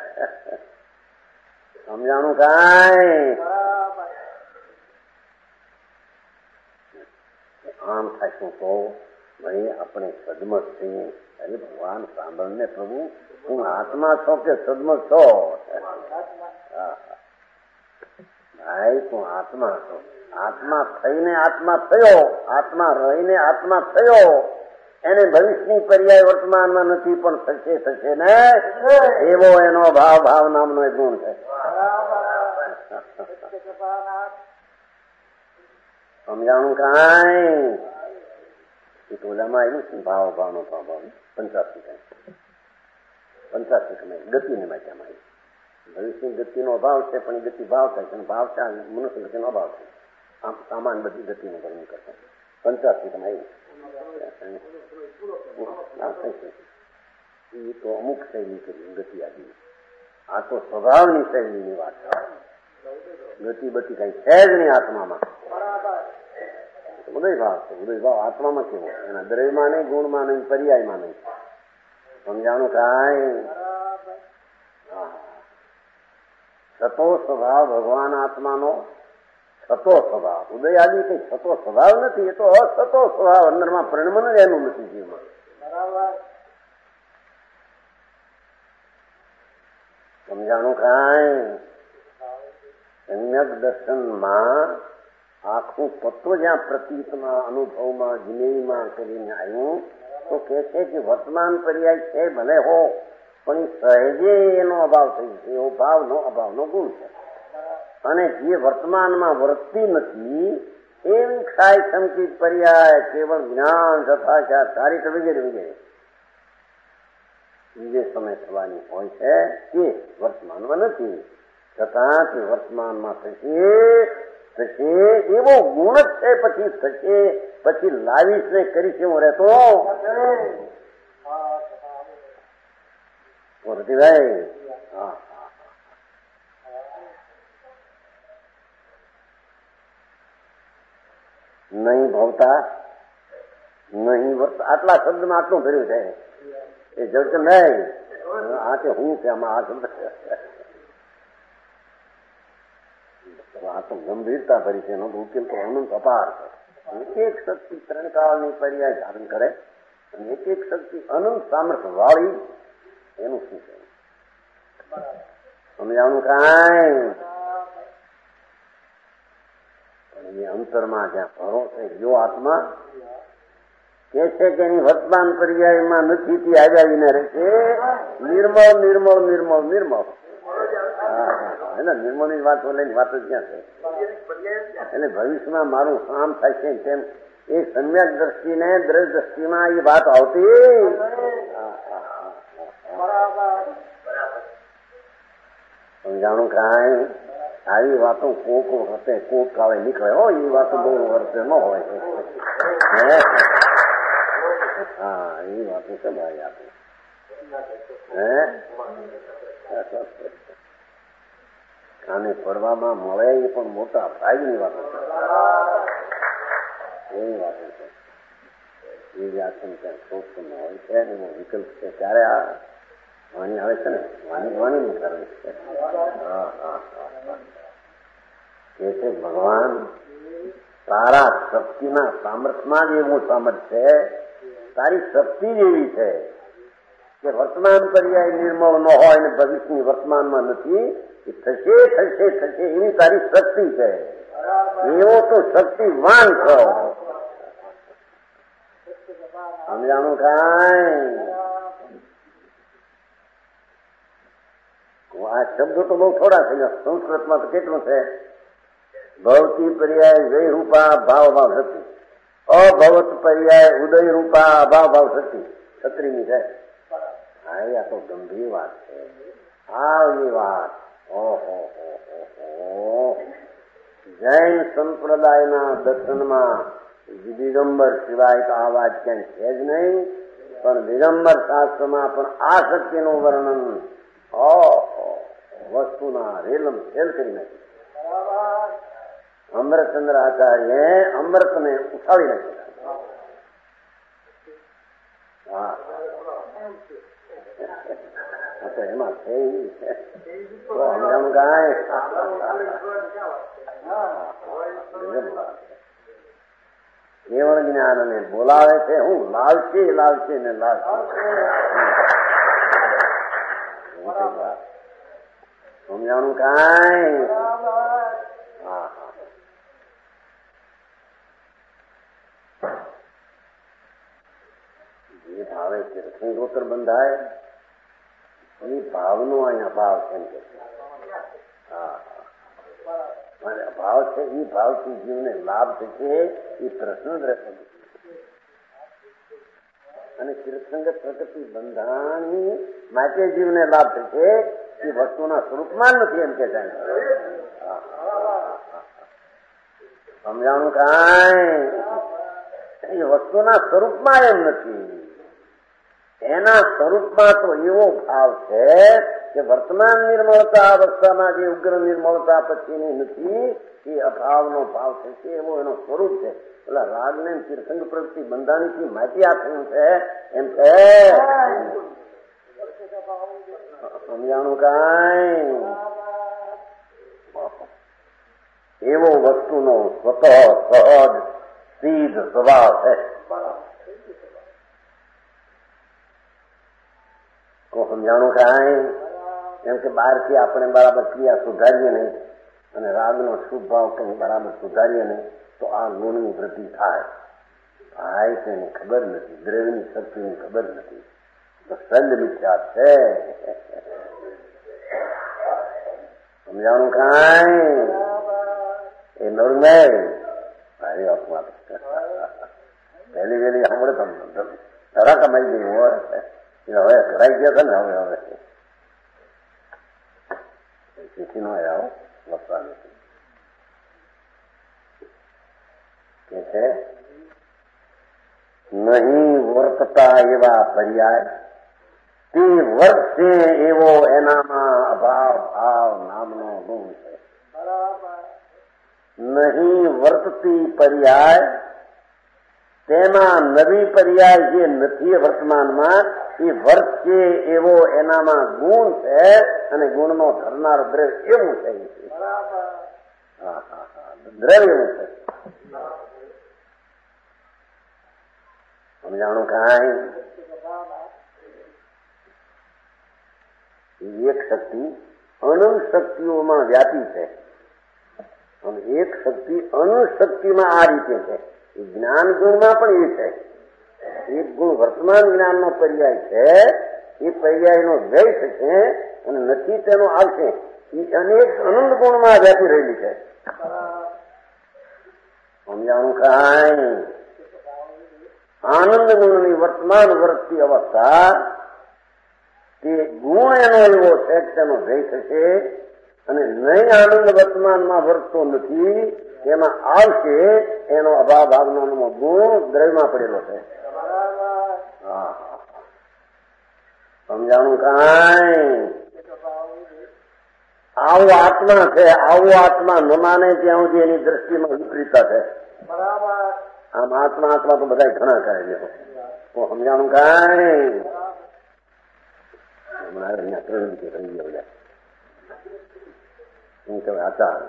સમજાણું કાંઈ? આમ થાય શું કહો ભાઈ આપણે સદમત છીએ. અરે ભગવાન સાંભળને પ્રભુ, હું આત્મા છો કે સદમત છો? ભાઈ તું આત્મા છો. આત્મા થઈને આત્મા થયો, આત્મા રહીને આત્મા થયો. એને ભવિષ્યની પર્યાય વર્તમાનમાં નથી પણ થશે ને એવો એનો ભાવ નામનો એક ગુણ છે. સમજાણું કાંઈ? એ ટોલામાં આવ્યું છે ભાવનો ભાવ પંચાશી ગતિને માટેમાં આવ્યું. ભવિષ્યની ગતિનો અભાવ છે પણ એ ગતિ ભાવ થાય છે. ભાવ છે મનુષ્ય ગતિનો અભાવ છે. આમ સામાન બધી ગતિનું વર્ણન કરતા 85 આવ્યું. એ તો અમુક શૈલી કરી ગતિ આપી. આ તો સ્વભાવની શૈલીની વાત છે. ગતિ બતી કઈ છે જ નહીં આત્મામાં. ઉદય ભાવ છે. ઉદય ભાવ આત્મામાં કેવો? એના દ્રવ્યમાં નહીં, ગુણમાં નહીં, પર્યાયમાં નહીં. સમજાણું કાંઈ? છતો સ્વભાવ ભગવાન આત્માનો છતો સ્વભાવ. ઉદય આદિ કઈ છતો સ્વભાવ નથી. એ તો અછતો સ્વભાવ અંદરમાં પરિણમન જ એનું નથી જીવમાં. સમજાણું કાંઈ? સમ્યક દર્શનમાં આખું તત્વ જ્યાં પ્રતીતમાં, અનુભવમાં, જ્ઞેયમાં કરીને આવ્યું તો કે છે કે વર્તમાન પર્યાય છે ભલે હો પણ સહેજે એનો અભાવ થઈ છે. એવો ભાવનો અભાવનો ગુણ છે. અને જે વર્તમાનમાં વર્તતી નથી એવી ક્ષાય સંકિત પર્યાય કેવળ જ્ઞાન તથા ચારિત્ર વગેરે વગેરે બીજે સમય થવાની હોય છે તે વર્તમાનમાં નથી. છતાં તે વર્તમાનમાં થશે એવો ગુણ જ છે. પછી થશે, પછી લાવીશ ને કરીશ એવો રહેતો રતિભાઈ. નહીં ભવતા નહીં વર્ત આટલા શબ્દમાં આટલું ભર્યું છે. એ જડ નહીં આ તે હું છે આમાં આ શબ્દ આ તો ગંભીરતા ભરી છે. એનો ઉકેલ તો અનંત અપાર છે. એક શક્તિ ત્રણ કાળની પર્યાય ધારણ કરે અને એક શક્તિ અનંત સામર્થ્ય વાળી એનું શું છે? સમજાવવાનું કાંઈ? પણ એ અંતરમાં જ્યાં ભરો છે જો આત્મા કે છે કે એની વર્તમાન પર્યાયમાં નથી થી આવીને રહેશે. નિર્મળ નિર્મળ નિર્મળ નિર્મળ. એટલે નિર્મળની વાત બોલેની વાત જ ક્યાં છે? એટલે ભવિષ્યમાં મારું કામ થાય છે તેમ એ સમ્યક દ્રષ્ટિને દ્રવ્ય દ્રષ્ટિમાં એ વાત આવતી. સમજાણું કાંઈ? આવી વાતો કોક હશે કોક કાળે નીકળે હો, એ વાતો બહુ વર્ષે ન હોય. હા, એ વાતો છે ભાઈ આપણે. આને પડવામાં મળે એ પણ મોટા ભાઈની વાતો છે. એવી વાતો છે. એ જ આત્મ ક્યાંક શોધતું હોય છે એનો વિકલ્પ છે. ત્યારે આ વાણી આવે છે ને, વાણીનું કારણ છે. એ છે ભગવાન તારા શક્તિના સામર્થ્યમાં જ એવું સામર્થ્ય છે, તારી શક્તિ જ એવી છે કે વર્તમાન પર્યાય નિર્મળ ન હોય અને ભવિષ્યની વર્તમાનમાં નથી. એ થશે થશે થશે એવી તારી શક્તિ છે. એવો તો શક્તિવાન છો. સમજાણું કાંઈ? આ શબ્દો તો બહુ થોડા છે. સંસ્કૃતમાં તો કેટલું છે? ભવતી પર્યાય જય રૂપા ભાવ ભાવ શક્તિ, અભવત પર્યાય ઉદય રૂપા અભાવ ભાવ શક્તિ. 36મી છે. હા, આ તો ગંભીર વાત છે. આવી વાત ઓહો જૈન સંપ્રદાયના દર્શનમાં દિગંબર સિવાય તો આ વાત ક્યાંય છે જ નહીં. પણ દિગંબર શાસ્ત્રમાં પણ આ શક્તિનું વર્ણન વસ્તુના રેલમ ખેલ કરી નાખ્યું. અમૃતચંદ્ર આચાર્યે અમૃતને ઉઠાવી નાખ્યા. હા, તો એમાં થઈ સમજાણું કાંઈ? કેવળ જ્ઞાન અને બોલાવે છે હું લાલચી લાલચી ને લાલચી. સમજાણું કાંઈ? હા, જે ભાવે તીર્થંકરોત્તર બંધાય એ ભાવનો અહીંયા ભાવ કેમ કે ભાવ છે. એ ભાવથી જીવને લાભ થશે એ પ્રશ્ન જ રહેશે. અને તીર્થંકર પ્રકૃતિ બંધાણી માટે જીવને લાભ થશે એ વસ્તુના સ્વરૂપમાં નથી એમ કે જાય. સમજાણું કાંઈ? એ વસ્તુના સ્વરૂપમાં એમ નથી. એના સ્વરૂપમાં તો એવો ભાવ છે કે વર્તમાન નિર્મળતા અવસ્થામાં જે ઉગ્ર નિર્મળતા પછીની નથી એ અભાવનો ભાવ છે. એવો એનો સ્વરૂપ છે. પેલા રાગને તીર્થંક પ્રવૃત્તિ બંધાણીથી માટી આપ્યું છે એમ છે. સમજાણું કાંઈ? એવો વસ્તુનો સ્વતઃ સહજ સીધ સ્વભાવ છે. સમજાણું કાંઈ? એમ કે બહારથી આપણે બરાબર ક્રિયા સુધારીએ નહીં અને રાગનો શુભ ભાવ કંઈ બરાબર સુધારીએ નહીં તો આ ગુણની વૃદ્ધિ થાય. ભાઈ તેની ખબર નથી, દ્રવ્યની શક્તિની ખબર નથી. તો સલ્ય મિથ્યા છે. સમજાણું કાંઈ? એ નોર્મલ ભાઈ આપવા પહેલી વહેલી સાંભળે તો ધરા કમાઈ ગઈ હોય. હવે કરાઈ ગયા હતા ને હવે ચીઠી નો આવ્યા લખવા નથી કે છે નહીં વર્તતા એવા પર્યાય તે વર્તશે એવો એનામાં અભાવ ભાવ નામનો ગુણ છે. નહીં વર્તતી પર્યાય તેમાં નવી પર્યાય જે નથી વર્તમાનમાં એ વર્તશે એવો એનામાં ગુણ છે અને ગુણનો ધરનાર દ્રવ્ય એવું છે. દ્રવ્ય એવું છે. સમજાણું કાંઈ? એક શક્તિ અનંત શક્તિઓમાં વ્યાપી છે અને એક શક્તિ અનંત શક્તિમાં આ રીતે છે. એ જ્ઞાન ગુણમાં પણ એ છે. એક ગુણ વર્તમાન જ્ઞાનનો પર્યાય છે. એ પર્યાયનો વ્યય થશે અને નથી તેનો આવશે. એ અનેક અનંત ગુણમાં વ્યાપી રહેલી છે. સમજાણું કાંઈ? આનંદ ગુણની વર્તમાન વર્તતી અવસ્થા તે ગુણ એનો એવો છે કે તેનો વ્યય થશે અને નહીં આનંદ વર્તમાનમાં વર્તતો નથી, તેમાં આવશે એનો અભાવ ભાવનો ગુણ દ્રવ્યમાં પડેલો છે. સમજાણું કાંઈ? આવો આત્મા છે, આવો આત્મા ન માને ત્યાં સુધી એની દ્રષ્ટિમાં વિપરીતતા છે. આમ આત્મા આત્મા તો બધા ઘણા કહે છે. તો સમજાણું કાંઈ? હમણાં અહીંયા 3 રીતે રહી ગયો બધા શું કહેવાય આચાર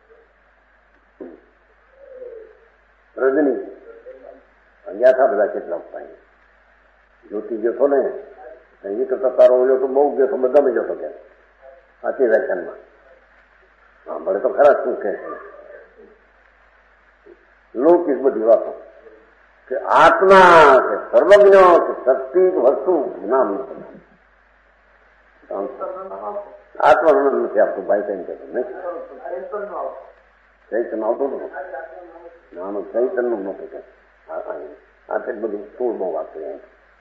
રજની ગયા હતા બધા કેટલા ઉપાય જ્યોતિ ગયો છો ને એ કરતા તારો ઓલો તો બહુ ગયો છો, બધામાં ગયો છો કે સાચી વ્યાખ્યાનમાં મળે તો ખરા શું કહે છે લૌકિક બધી વાતો કે આત્મા કે સર્વજ્ઞ કે શક્તિ વસ્તુ નામ આત્માનું નામ નથી આપતું ભાઈ કઈ કહેતું નહીં. ચૈતન આવતું હતું નાનું ચૈતનનું નહોતું કે આ તે બધું સ્થૂળ બહુ વાપર્યું.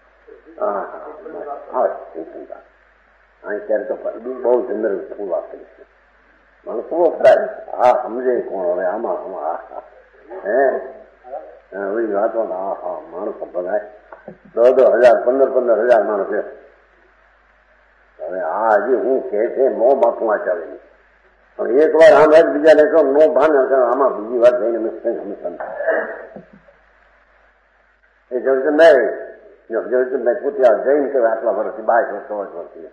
હા ચૈતનતા અહીં ત્યારે તો બહુ જનરલ સ્થૂળ વાપરી છે. મને શું વપરાય હા સમજે કોણ હવે આમાં હે વાતો હા હા માણસો બધા 10,000 15,000 માણસ છે. હવે આ હજી હું કે છે મો માથું વાંચાવેલી પણ એક વાર આમ જ બીજાને કહો નો ભાન આમાં બીજી વાર જઈને હંમેશા એ જગતભાઈ પૂછ્યા જૈન કે આટલા વર્ષથી 22 વર્ષથી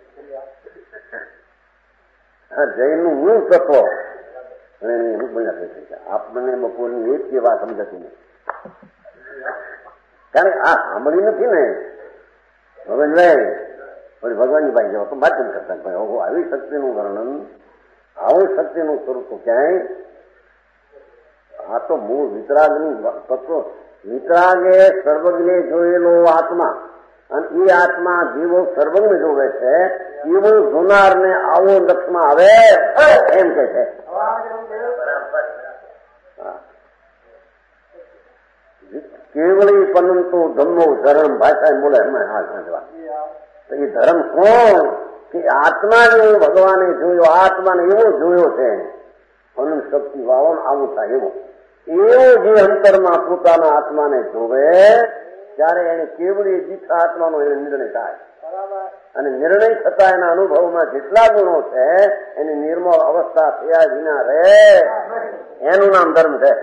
હા જૈનનું મૂળ તત્વ અને એની બધા થઈ છે. આપણને બપોરની એક કે વાત સમજાતી નહીં કારણ આ સાંભળી નથી ને. હવે પછી ભગવાનની ભાઈ જવા તો વાંચન કરતા ભાઈ આવી શક્તિનું વર્ણન આવું શક્તિનું સ્વરૂપ ક્યાંય આ તો મૂળ વિતરાગનું તત્વ. વિતરાગે સર્વજ્ઞે જોયેલો આત્મા અને એ આત્મા જીવો સર્વજ્ઞ જોવે છે એવું જોનારને આવો લક્ષમાં આવે એમ કે છે. કેવળી પરંતુ ધમ્મો ધર્મ ભાષા બોલે એમાં હા સમજવા તો એ ધર્મ કોણ કે આત્મા જેવો ભગવાને જોયો આત્માને એવો જોયો છે અનંત શક્તિ વાળો આવું થાય એવો જે અંતરમાં પોતાના આત્માને જોવે ત્યારે એને કેવળી દીઠા આત્માનો એને નિર્ણય થાય અને નિર્ણય થતા એના અનુભવમાં જેટલા ગુણો છે એની નિર્મળ અવસ્થા થયા વિના રહે એનું નામ ધર્મ છે.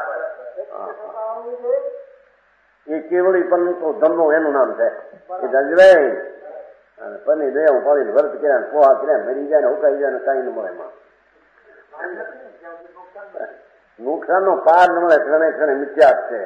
એ કેવળી પરંતુ ધમનો એનું નામ છે. એ જજવાઈ અને પની દે હું પાડીને વર્ત કર્યા પોહા કર્યા મરી જાય ને હુકાઈ જાય ને કઈ ન મળે એમાં નુકસાન નો પાર ન મળે. ક્ષણે ક્ષણે મિથ્યાત છે.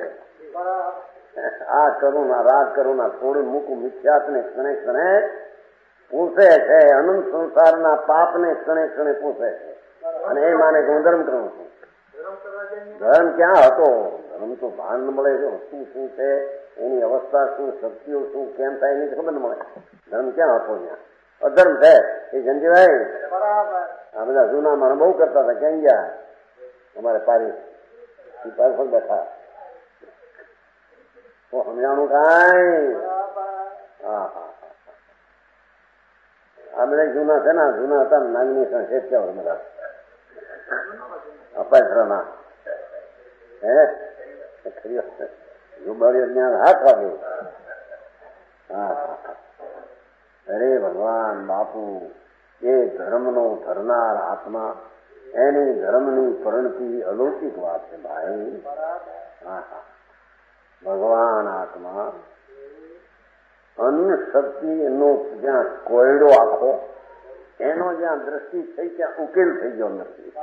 આ કરું ના રાગ કરું ના થોડું મૂકું મિથ્યાત ને ક્ષણે ક્ષણે પૂછે છે. અનંત સંસારના પાપ ને ક્ષણે ક્ષણે પૂછે છે અને એ માને કે હું ધર્મ કરું છું. ધર્મ ક્યાં હતો? ધર્મ તો ભાન ન મળે છે વસ્તુ શું છે એની અવસ્થા શું શક્તિઓ શું કેમ થાય એની ખબર ન મળે. ધર્મ ક્યાં હતો? ત્યાં અધર્મ છે. એ જંજીભાઈ આ બધા જૂનામાં બહુ કરતા હતા. ક્યાં ગયા અમારે પારી પર બેઠા તો સમજાણું કાંઈ? હા હા આ બધા જૂના છે ને જૂના હતા નાગની સંશેષ ક્યાં બધા અપાયના હે રૂબાડીઓ જ્ઞાન હાથ વાગ્યું. હા અરે ભગવાન બાપુ એ ધર્મનો ધરનાર આત્મા એની ધર્મની પરિણતિ અલૌકિક વાત છે ભાઈ. હા હા ભગવાન આત્મા અન્ન શક્તિ એનો જ્યાં કોયડો આખો એનો જ્યાં દ્રષ્ટિ થઈ ત્યાં ઉકેલ થઈ ગયો નથી.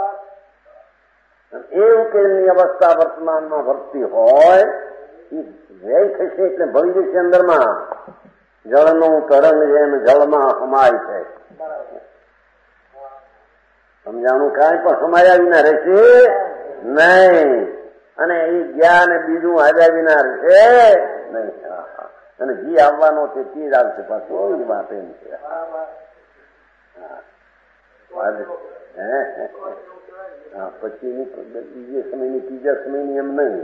એ ઉકેલની અવસ્થા વર્તમાનમાં વર્તતી હોય એ વ્યય થશે એટલે ભળી જશે અંદરમાં. જળનું તરંગ જેમ જળમાં સમાય છે. સમજાણું કાંઈ પણ સમાયા વિના રહેશે નહીં અને એ જ્ઞાન બીજું આવ્યા વિના રહેશે નહીં. અને જી આવવાનો છે તે જ આવશે પાછું વાત એમ છે. પછી બીજે સમયની ત્રીજા સમયની એમ નહીં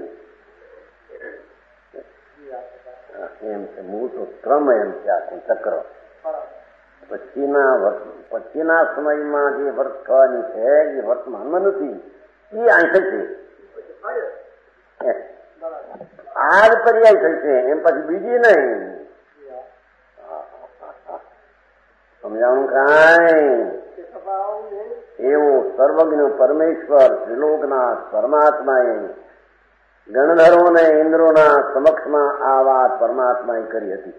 એમ છે. મૂળ તો ક્રમ એમ છે આખું ચક્ર. પછીના સમયમાં જે વર્ત થવાની છે એ વર્તમાનમાં નથી, એ અહીં થશે. આ જ પર્યાય થશે, એમ પછી બીજી નહીં. સમજાણું કાંઈ? એવું સર્વજ્ઞ પરમેશ્વર ત્રિલોકના પરમાત્માએ ગણધરોને ઇન્દ્રોના સમક્ષમાં આ વાત પરમાત્માએ કરી હતી.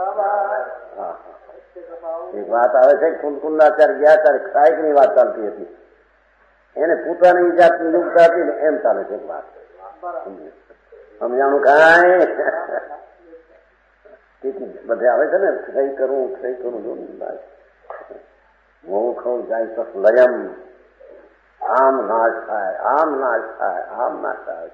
એક વાત આવે છે, કુંદકુંદાચાર્ય ગયા ત્યારે ક્ષાયકની વાત ચાલતી હતી. એને પોતાની જાતની યુક્તા હતી ને એમ ચાલે છે વાત. સમજાણું કાંઈ? બધે આવે છે ને, ક્ષય કરું જો મોખો જાય તો લયમ, આમ નાશ થાય, આમ નાશ થાય, આમ નાશ થાય.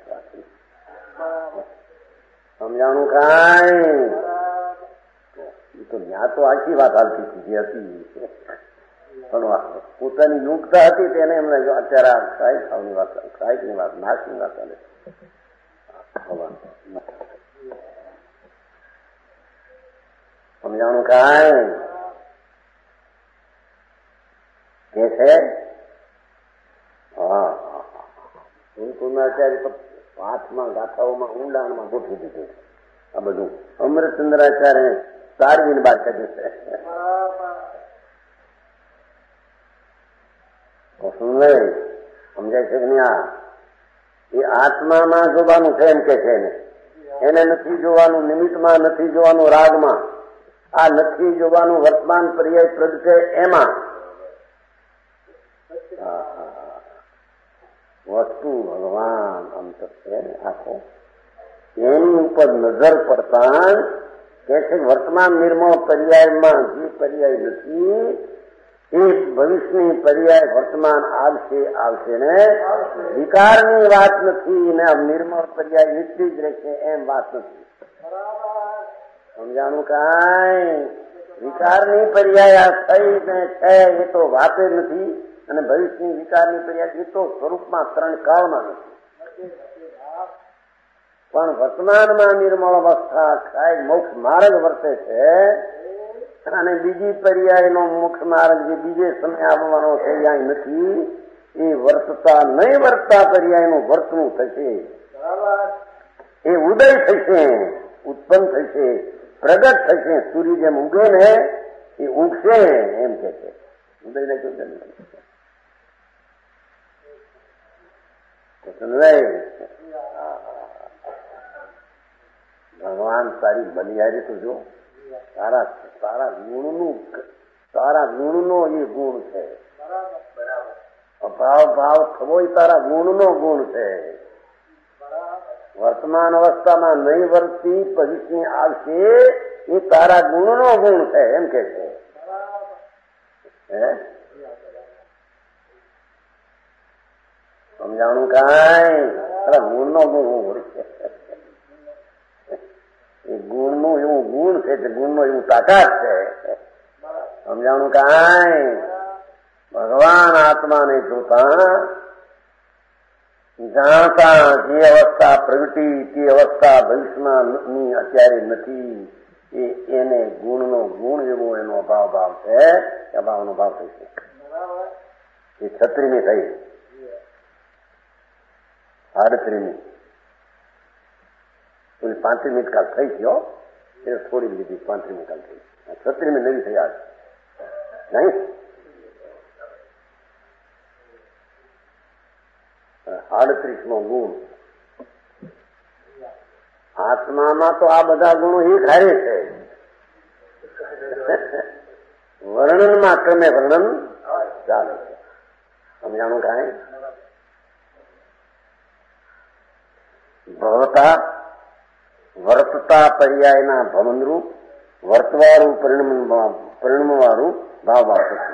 સમજાણું કાંઈ? તો ત્યાં તો આખી વાત હાલતી જે હતી, પણ પોતાની યુક્તા હતી તેને એમને અત્યારે આ ક્ષાયકની વાત, નાશની વાત ચાલે. સમજાણું કાંઈ? કે છે કુંદકુંદાચાર્ય તો હાથમાં ગાથાઓમાં ઊંડાણમાં ગોઠવી દીધું આ બધું. અમૃતચંદ્રાચાર્ય સારવીને બાદ કરી છે. સમજાય છે કે નહીં? આ એ આત્મામાં જોવાનું છે એમ કે છે ને, એને નથી જોવાનું નિમિત્તમાં, નથી જોવાનું રાગમાં, આ નથી જોવાનું વર્તમાન પર્યાય પ્રદ છે એમાં. વસ્તુ ભગવાન અંત છે આખો, એની ઉપર નજર પડતા કે છે વર્તમાન નિર્મળ પર્યાયમાં જે પર્યાય નથી એ ભવિષ્યની પર્યાય વર્તમાન આવશે ને વિકારની વાત નથી ને નિર્મળ પર્યાય નીકળી જ રહેશે એમ વાત નથી. સમજાણું કાંઈ? વિકારની પર્યાય આ થઈ ને છે એ તો વાતે નથી, અને ભવિષ્યની વિકારની પર્યાય એ તો સ્વરૂપમાં ત્રણ કાળમાં નથી. પણ વર્તમાનમાં નિર્મળ અવસ્થા ખાય મોક્ષ માર્ગ વર્તે છે, અને બીજી પર્યાયનો મોક્ષ માર્ગ જે બીજે સમય આવવાનો છે અહીં નથી, એ વર્તતા નહીં વર્તતા પર્યાયનું વર્તવું થશે. એ ઉદય થશે, ઉત્પન્ન થશે, પ્રગટ થશે. સૂર્ય જેમ ઉગે ને એ ઉગશે એમ કે છે. ઉદય ને ભગવાન તારી બલિયારી તો જો, તારા ગુણનો એ ગુણ છે. ભાવ થવો એ તારા ગુણનો ગુણ છે. વર્તમાન અવસ્થામાં નહીં વર્તી ભવિષ્ય આવશે એ તારા ગુણનો ગુણ છે એમ કે છે. સમજાણું કાંઈ? તારા ગુણનો ગુણ હોય છે. એ ગુણનું એવું ગુણ છે, ગુણનો એવું તાકાત છે. સમજાણું કાંઈ? ભગવાન આત્માને જોતા જાણતા જે અવસ્થા પ્રગટી તે અવસ્થા ભવિષ્યમાં અત્યારે નથી, એને ગુણનો ગુણ એવો એનો ભાવ છે. અભાવનો ભાવ થઈ છે. એ 36મી થઈ, 38મી, 35મી કાલ થઈ ગયો, એ થોડી લીધી. 35મી કાલ થઈ, 36મી નવી થઈ આજ નહીં. 38મો ગુણ. આત્મામાં તો આ બધા ગુણો એક હારે છે. વર્ણનમાં ક્રમે વર્ણન ચાલે છે. સમજાણું કાંઈ? ભવતા વર્તતા પર્યાયના ભવનરૂપ વર્તવાળું પરિણમવાળું ભાવ થતું.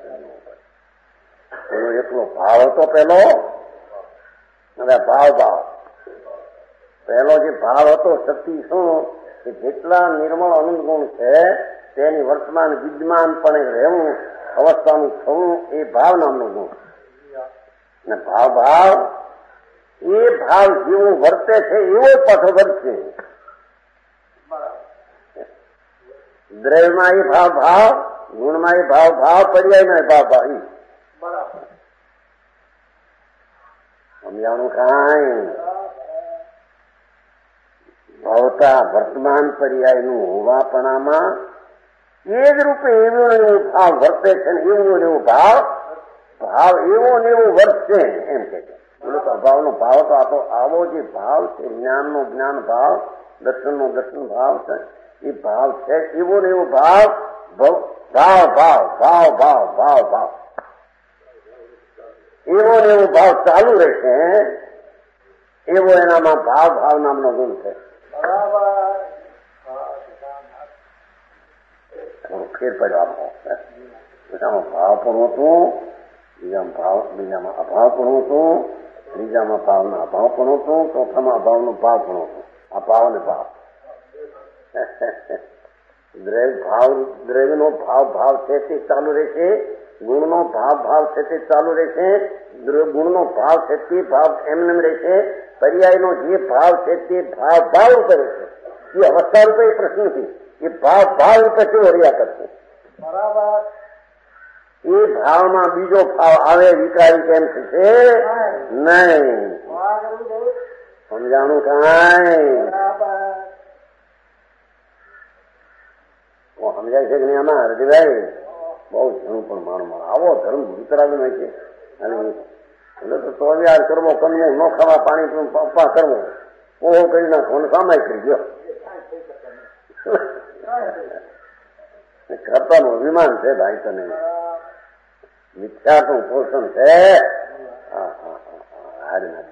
એનો એટલો ભાવ હતો પેલો, હવે ભાવ પહેલો જે ભાવ હતો શક્તિ શું કે જેટલા નિર્મળ અનુગુણ છે તેની વર્તમાન વિદ્યમાનપણે રહેવું, અવસ્થાનું થવું એ ભાવ નામનો ગુણ. ને ભાવ એ ભાવ જેવો વર્તે છે એવો પાછો વર્તશે. દ્રવ્યમાં એ ભાવ ગુણમાં એ ભાવ ભાવ પર્યાયમાં ભાવ ભાવ સમજાણું કાંઈ ભવતા વર્તમાન પર્યાયનું હોવાપણામાં એ જ રૂપે એવો ને એવો ભાવ વર્તે છે ને એવો ને એવો ભાવ એવો ને એવો વર્તશે એમ કે છે. અભાવનો ભાવ તો આ તો આવો જે ભાવ છે, જ્ઞાનનો જ્ઞાન ભાવ, દર્શનનો દર્શન ભાવ છે, એ ભાવ છે એવો ને એવો ભાવ ભાવ ભાવ ભાવ ભાવ ભાવ ભાવ એવો ને એવો ભાવ ચાલુ રહેશે. એવો એનામાં ભાવ ભાવ નામનો ગુણ છે. ફેર પડ્યો આપો. બીજામાં ભાવ પણ હતું, બીજામાં અભાવ પણ હતું, ત્રીજામાં ભાવના અભાવ પણ હતું, ચોથામાં અભાવનો ભાવ પણ હતું. આ ભાવ ને ભાવ દ્રવ્યનો ભાવ છે તે ચાલુ રહેશે, ગુણનો ભાવ છે તે ચાલુ રહેશે, ગુણનો ભાવ છે તે ભાવ એમને રહેશે, પર્યાયનો જે ભાવ છે તે ભાવ રૂપે રહેશે. એ અવસ્થા રૂપે એ પ્રશ્ન નથી. એ ભાવ રૂપે કેવો રહ્યા કરશે. બરાબર. એ ભાવમાં બીજો ભાવ આવે વિકારી કેમ થશે નહીં. સમજાણું કાંઈ સમજાય છે કે નહીં? આમાં હરજીભાઈ બહુ ઘણું પણ માણમાં આવો ધર્મ વિતરાવી હોય છે. અને એટલે તો ચોવિયાર કરવો, કનવું ન ખાવા, પાણી પપ્પા કરવો, ઓહો કરી નાખો અને કામાઈ કરી ગયો. કરતાનું અભિમાન છે ભાઈ તને, મિથ્યાનું પોષણ છે. હાર ના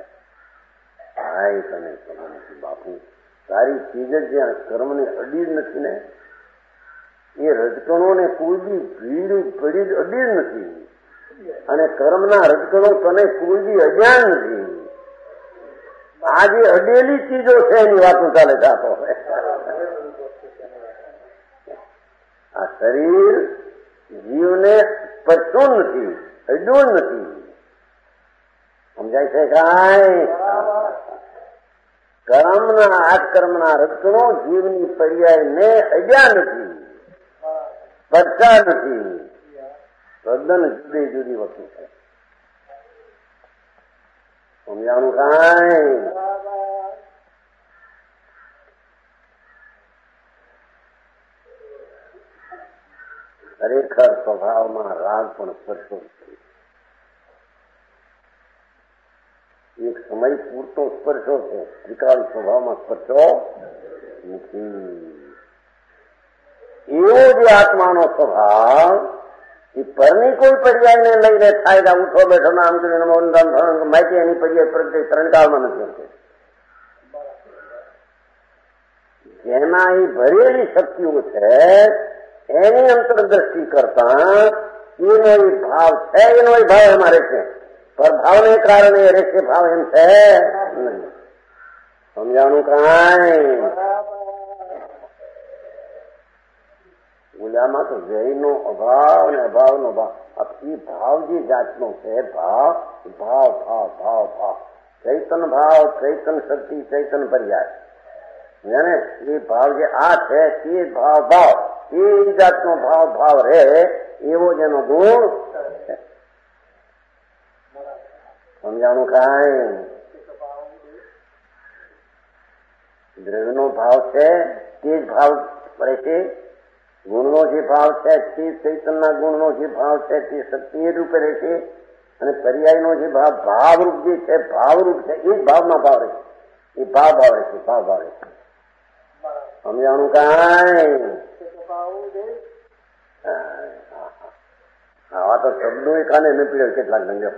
ભાઈ તને નથી બાપુ. સારી ચીજ જ જ્યાં કર્મની અડી જ નથી ને, એ રજકણોને કોઈ બી ભીડ પડી જ અડી જ નથી. અને કર્મના રજકણો તને કોઈ બી અજાણ નથી. આ જે અડેલી ચીજો છે એની વાતો ચાલે જાતો હોય. આ શરીર જીવને સ્પર્શું નથી, અડ્યું નથી. સમજાય છે કાંઈ? કર્મના આઠકર્મના રજકણો જીવની પર્યાયને અડ્યા નથી, સ્પર્શા નથી. તદ્દન જુદી જુદી વસ્તુ છે. સમજાણું કાંઈ? ખરેખર સ્વભાવમાં રાગ પણ સ્પર્શો નથી. એક સમય પૂરતો સ્પર્શો છે, ત્રિકાળ સ્વભાવમાં સ્પર્શો નથી. એવો જે આત્માનો સ્વભાવ એ પરની કોઈ પર્યાયને લઈને થાય. ઉઠો બેઠો આમ કરીને માહિતી એની પર્યાય પ્રત્યે ત્રણકાળમાં નથી. જેના એ ભરેલી શક્તિઓ છે એની અંતરદ્રષ્ટિ કરતા એનો એ ભાવ છે, એનો એ ભાવ એમાં રહેશે. પ્રભાવને કારણે રહેશે ભાવ એમ છે નહીં. સમજાણું કાંઈ? ગુલામાં તો વ્યયનો અભાવ અને અભાવનો ભાવ. એ ભાવ જે જાતનો છે ભાવ ભાવ ભાવ ભાવ ભાવ ચૈતન ભાવ, ચૈતન શક્તિ, ચૈતન પર્યાય ને એ ભાવ જે આ છે તે ભાવ એ જાતનો ભાવ રહે એવો જેનો ગુણ છે. સમજાણું કાંઈ? દ્રવ્યનો ભાવ છે તે જ ભાવ રહેશે, ગુણનો જે ભાવ છે તે ચૈતનના ગુણનો જે ભાવ છે તે શક્તિ રૂપે રહેશે, અને પર્યાયનો જે ભાવરૂપ જે છે ભાવરૂપ છે એ જ ભાવમાં ભાવ રહેશે. એ ભાવ રહેશે, ભાવ રહેશે. સમજાણું કાંઈ? આવા તો શબ્દો એ કાને ન પીડ્યો કેટલાક ધંધો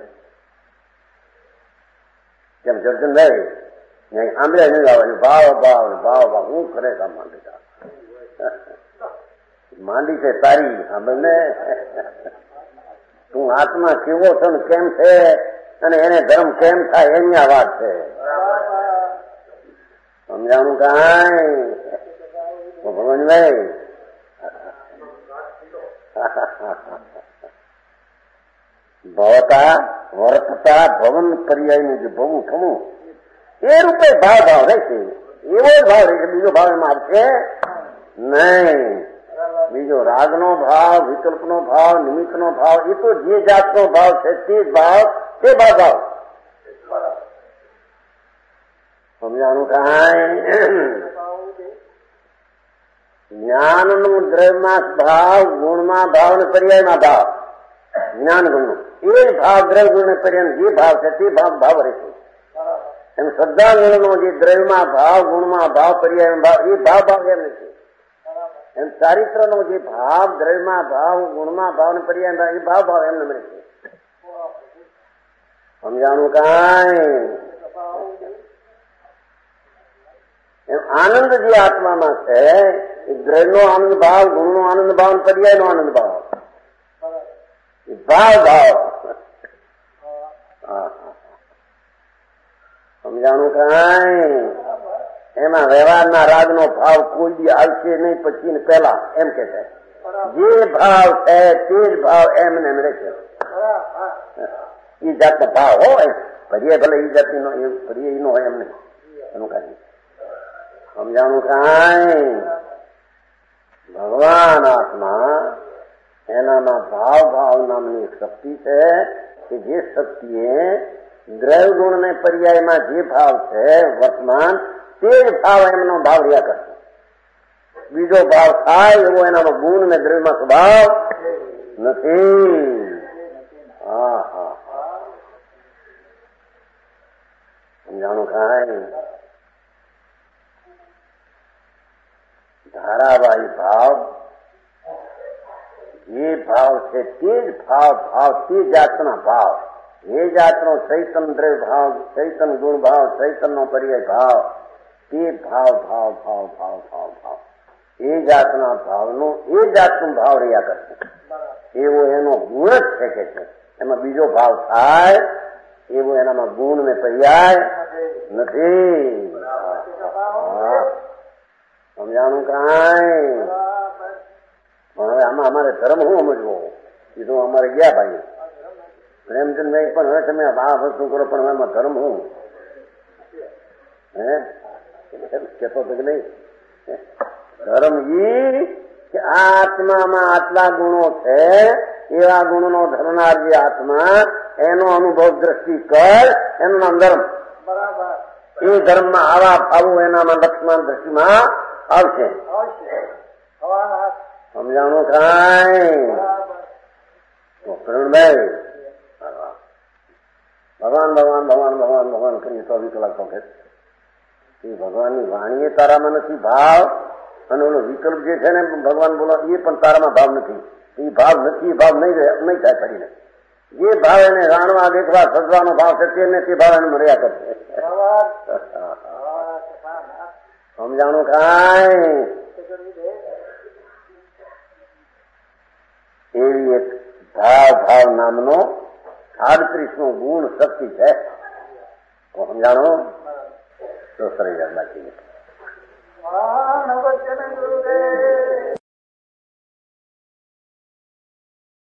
કેમ જર્જનભાઈ આંબળ્યા નહીં આવવાનું. ભાવ હું ખરેખર માંડી છે તારી સાંભળને. તું આત્મા કેવો છે ને કેમ છે અને એને ધર્મ કેમ થાય એની આ વાત છે. સમજાણું કાંઈ? ભગવાનભાઈ ભવતા વર્તતા ભવન પર્યાયનું જે ભવું થવું એ રૂપે ભાવ રહેશે. એવો જ ભાવ રહેશે, બીજો ભાવ એમાં આવશે નહીં. બીજો રાગનો ભાવ, વિકલ્પનો ભાવ, નિમિત્તનો ભાવ, એ તો જે જાતનો ભાવ છે તે જ ભાવ, તે ભાવ. સમજાણું કાંઈ? જ્ઞાનનું દ્રવ્યમાં ભાવ, ગુણમાં ભાવ ને પર્યાયમાં ભાવ, જ્ઞાન ગુણનું એ ભાવ દ્રવ્ય ગુણ ને પર્યાય જે ભાવ છે તે ભાવ રહેશે. એમ શ્રદ્ધાંગણનો જે દ્રવ્યમાં ભાવ, ગુણમાં ભાવ, પર્યાયમાં ભાવ એ ભાવ એમ નથી. એમ ચારિત્રનો જે ભાવ, દ્રવ્યમાં ભાવ, ગુણમાં ભાવ ને પર્યાયમાં એ ભાવ એમને મળે છે. સમજાણું કાંઈ? એમ આનંદ જે આત્મામાં છે એ દ્રવ્યનો આનંદ ભાવ, ગુણનો આનંદ ભાવ, પર્યાયનો આનંદ ભાવ, ભાવ. સમજાણું કાંઈ? એમાં વ્યવહારના રાગનો ભાવ કોઈ દી આવશે નહીં, પછી ને પહેલા એમ કે છે જે ભાવ છે તે જ ભાવ એમને રહેશે. એ જાતનો ભાવ હોય, પર્યાય ભલે એ જાતિ નો પર્યાય નો હોય એમ નહીં. એનું કાંઈ સમજાણું કાંઈ? ભગવાન આત્મા એનામાં ભાવ નામની શક્તિ છે કે જે શક્તિએ દ્રવ્ય ગુણ ને પર્યાયમાં જે ભાવ છે વર્તમાન તે જ ભાવ એમનો ભાવ રહ્યા કરશે. બીજો ભાવ થાય એવો એનામાં ગુણ ને દ્રવ્યમાં સ્વભાવ નથી. સમજાણું કાંઈ? ધારાવાહી ભાવ જે ભાવ છે તે જ ભાવ તે જાતના ભાવ, એ જાતનો ચૈતન દ્રવ્ય ભાવ, ચૈતન ગુણ ભાવ, ચૈતનનો પર્યાય ભાવ, તે ભાવ એ જાતના ભાવનો એ જાતનું ભાવ રહ્યા કરશે. એવો એનો ગુણ જ છે કે છે. એમાં બીજો ભાવ થાય એવો એનામાં ગુણ ને પર્યાય નથી. સમજાણું કાંઈ? પણ હવે આમાં અમારે ધર્મ શું સમજવો? એ તો અમારે ગયા ભાઈ પ્રેમચંદભાઈ, પણ હવે તમે આ વસ્તુ કરો, પણ એમાં ધર્મ શું? કેતો કે નહીં? ધર્મ ઈ કે આ આત્મામાં આટલા ગુણો છે, એવા ગુણનો ધરનાર જે આત્મા એનો અનુભવ દ્રષ્ટિ કર, એનું નામ ધર્મ. એ ધર્મમાં આવા ભાવો એનામાં લક્ષ્મણ દ્રષ્ટિમાં આવશે. સમજાણું કાંઈ? પ્રવીણભાઈ ભગવાન કરીએ 24 કલાક વખત એ ભગવાનની વાણીએ તારામાં નથી ભાવ, અને ઓલો વિકલ્પ જે છે ને ભગવાન બોલો એ પણ તારામાં ભાવ નથી. એ ભાવ નથી, ભાવ નહીં થાય કરીને જે ભાવ એને જાણવા, દેખવા, સજવાનો ભાવ છે તેને તે ભાવ એને મર્યા કરશે. સમજાણું કાંઈ? એવી એક ભાવ નામનો 38નો ગુણ શક્તિ છે. સમજાણું? તો સરી જાય બાકી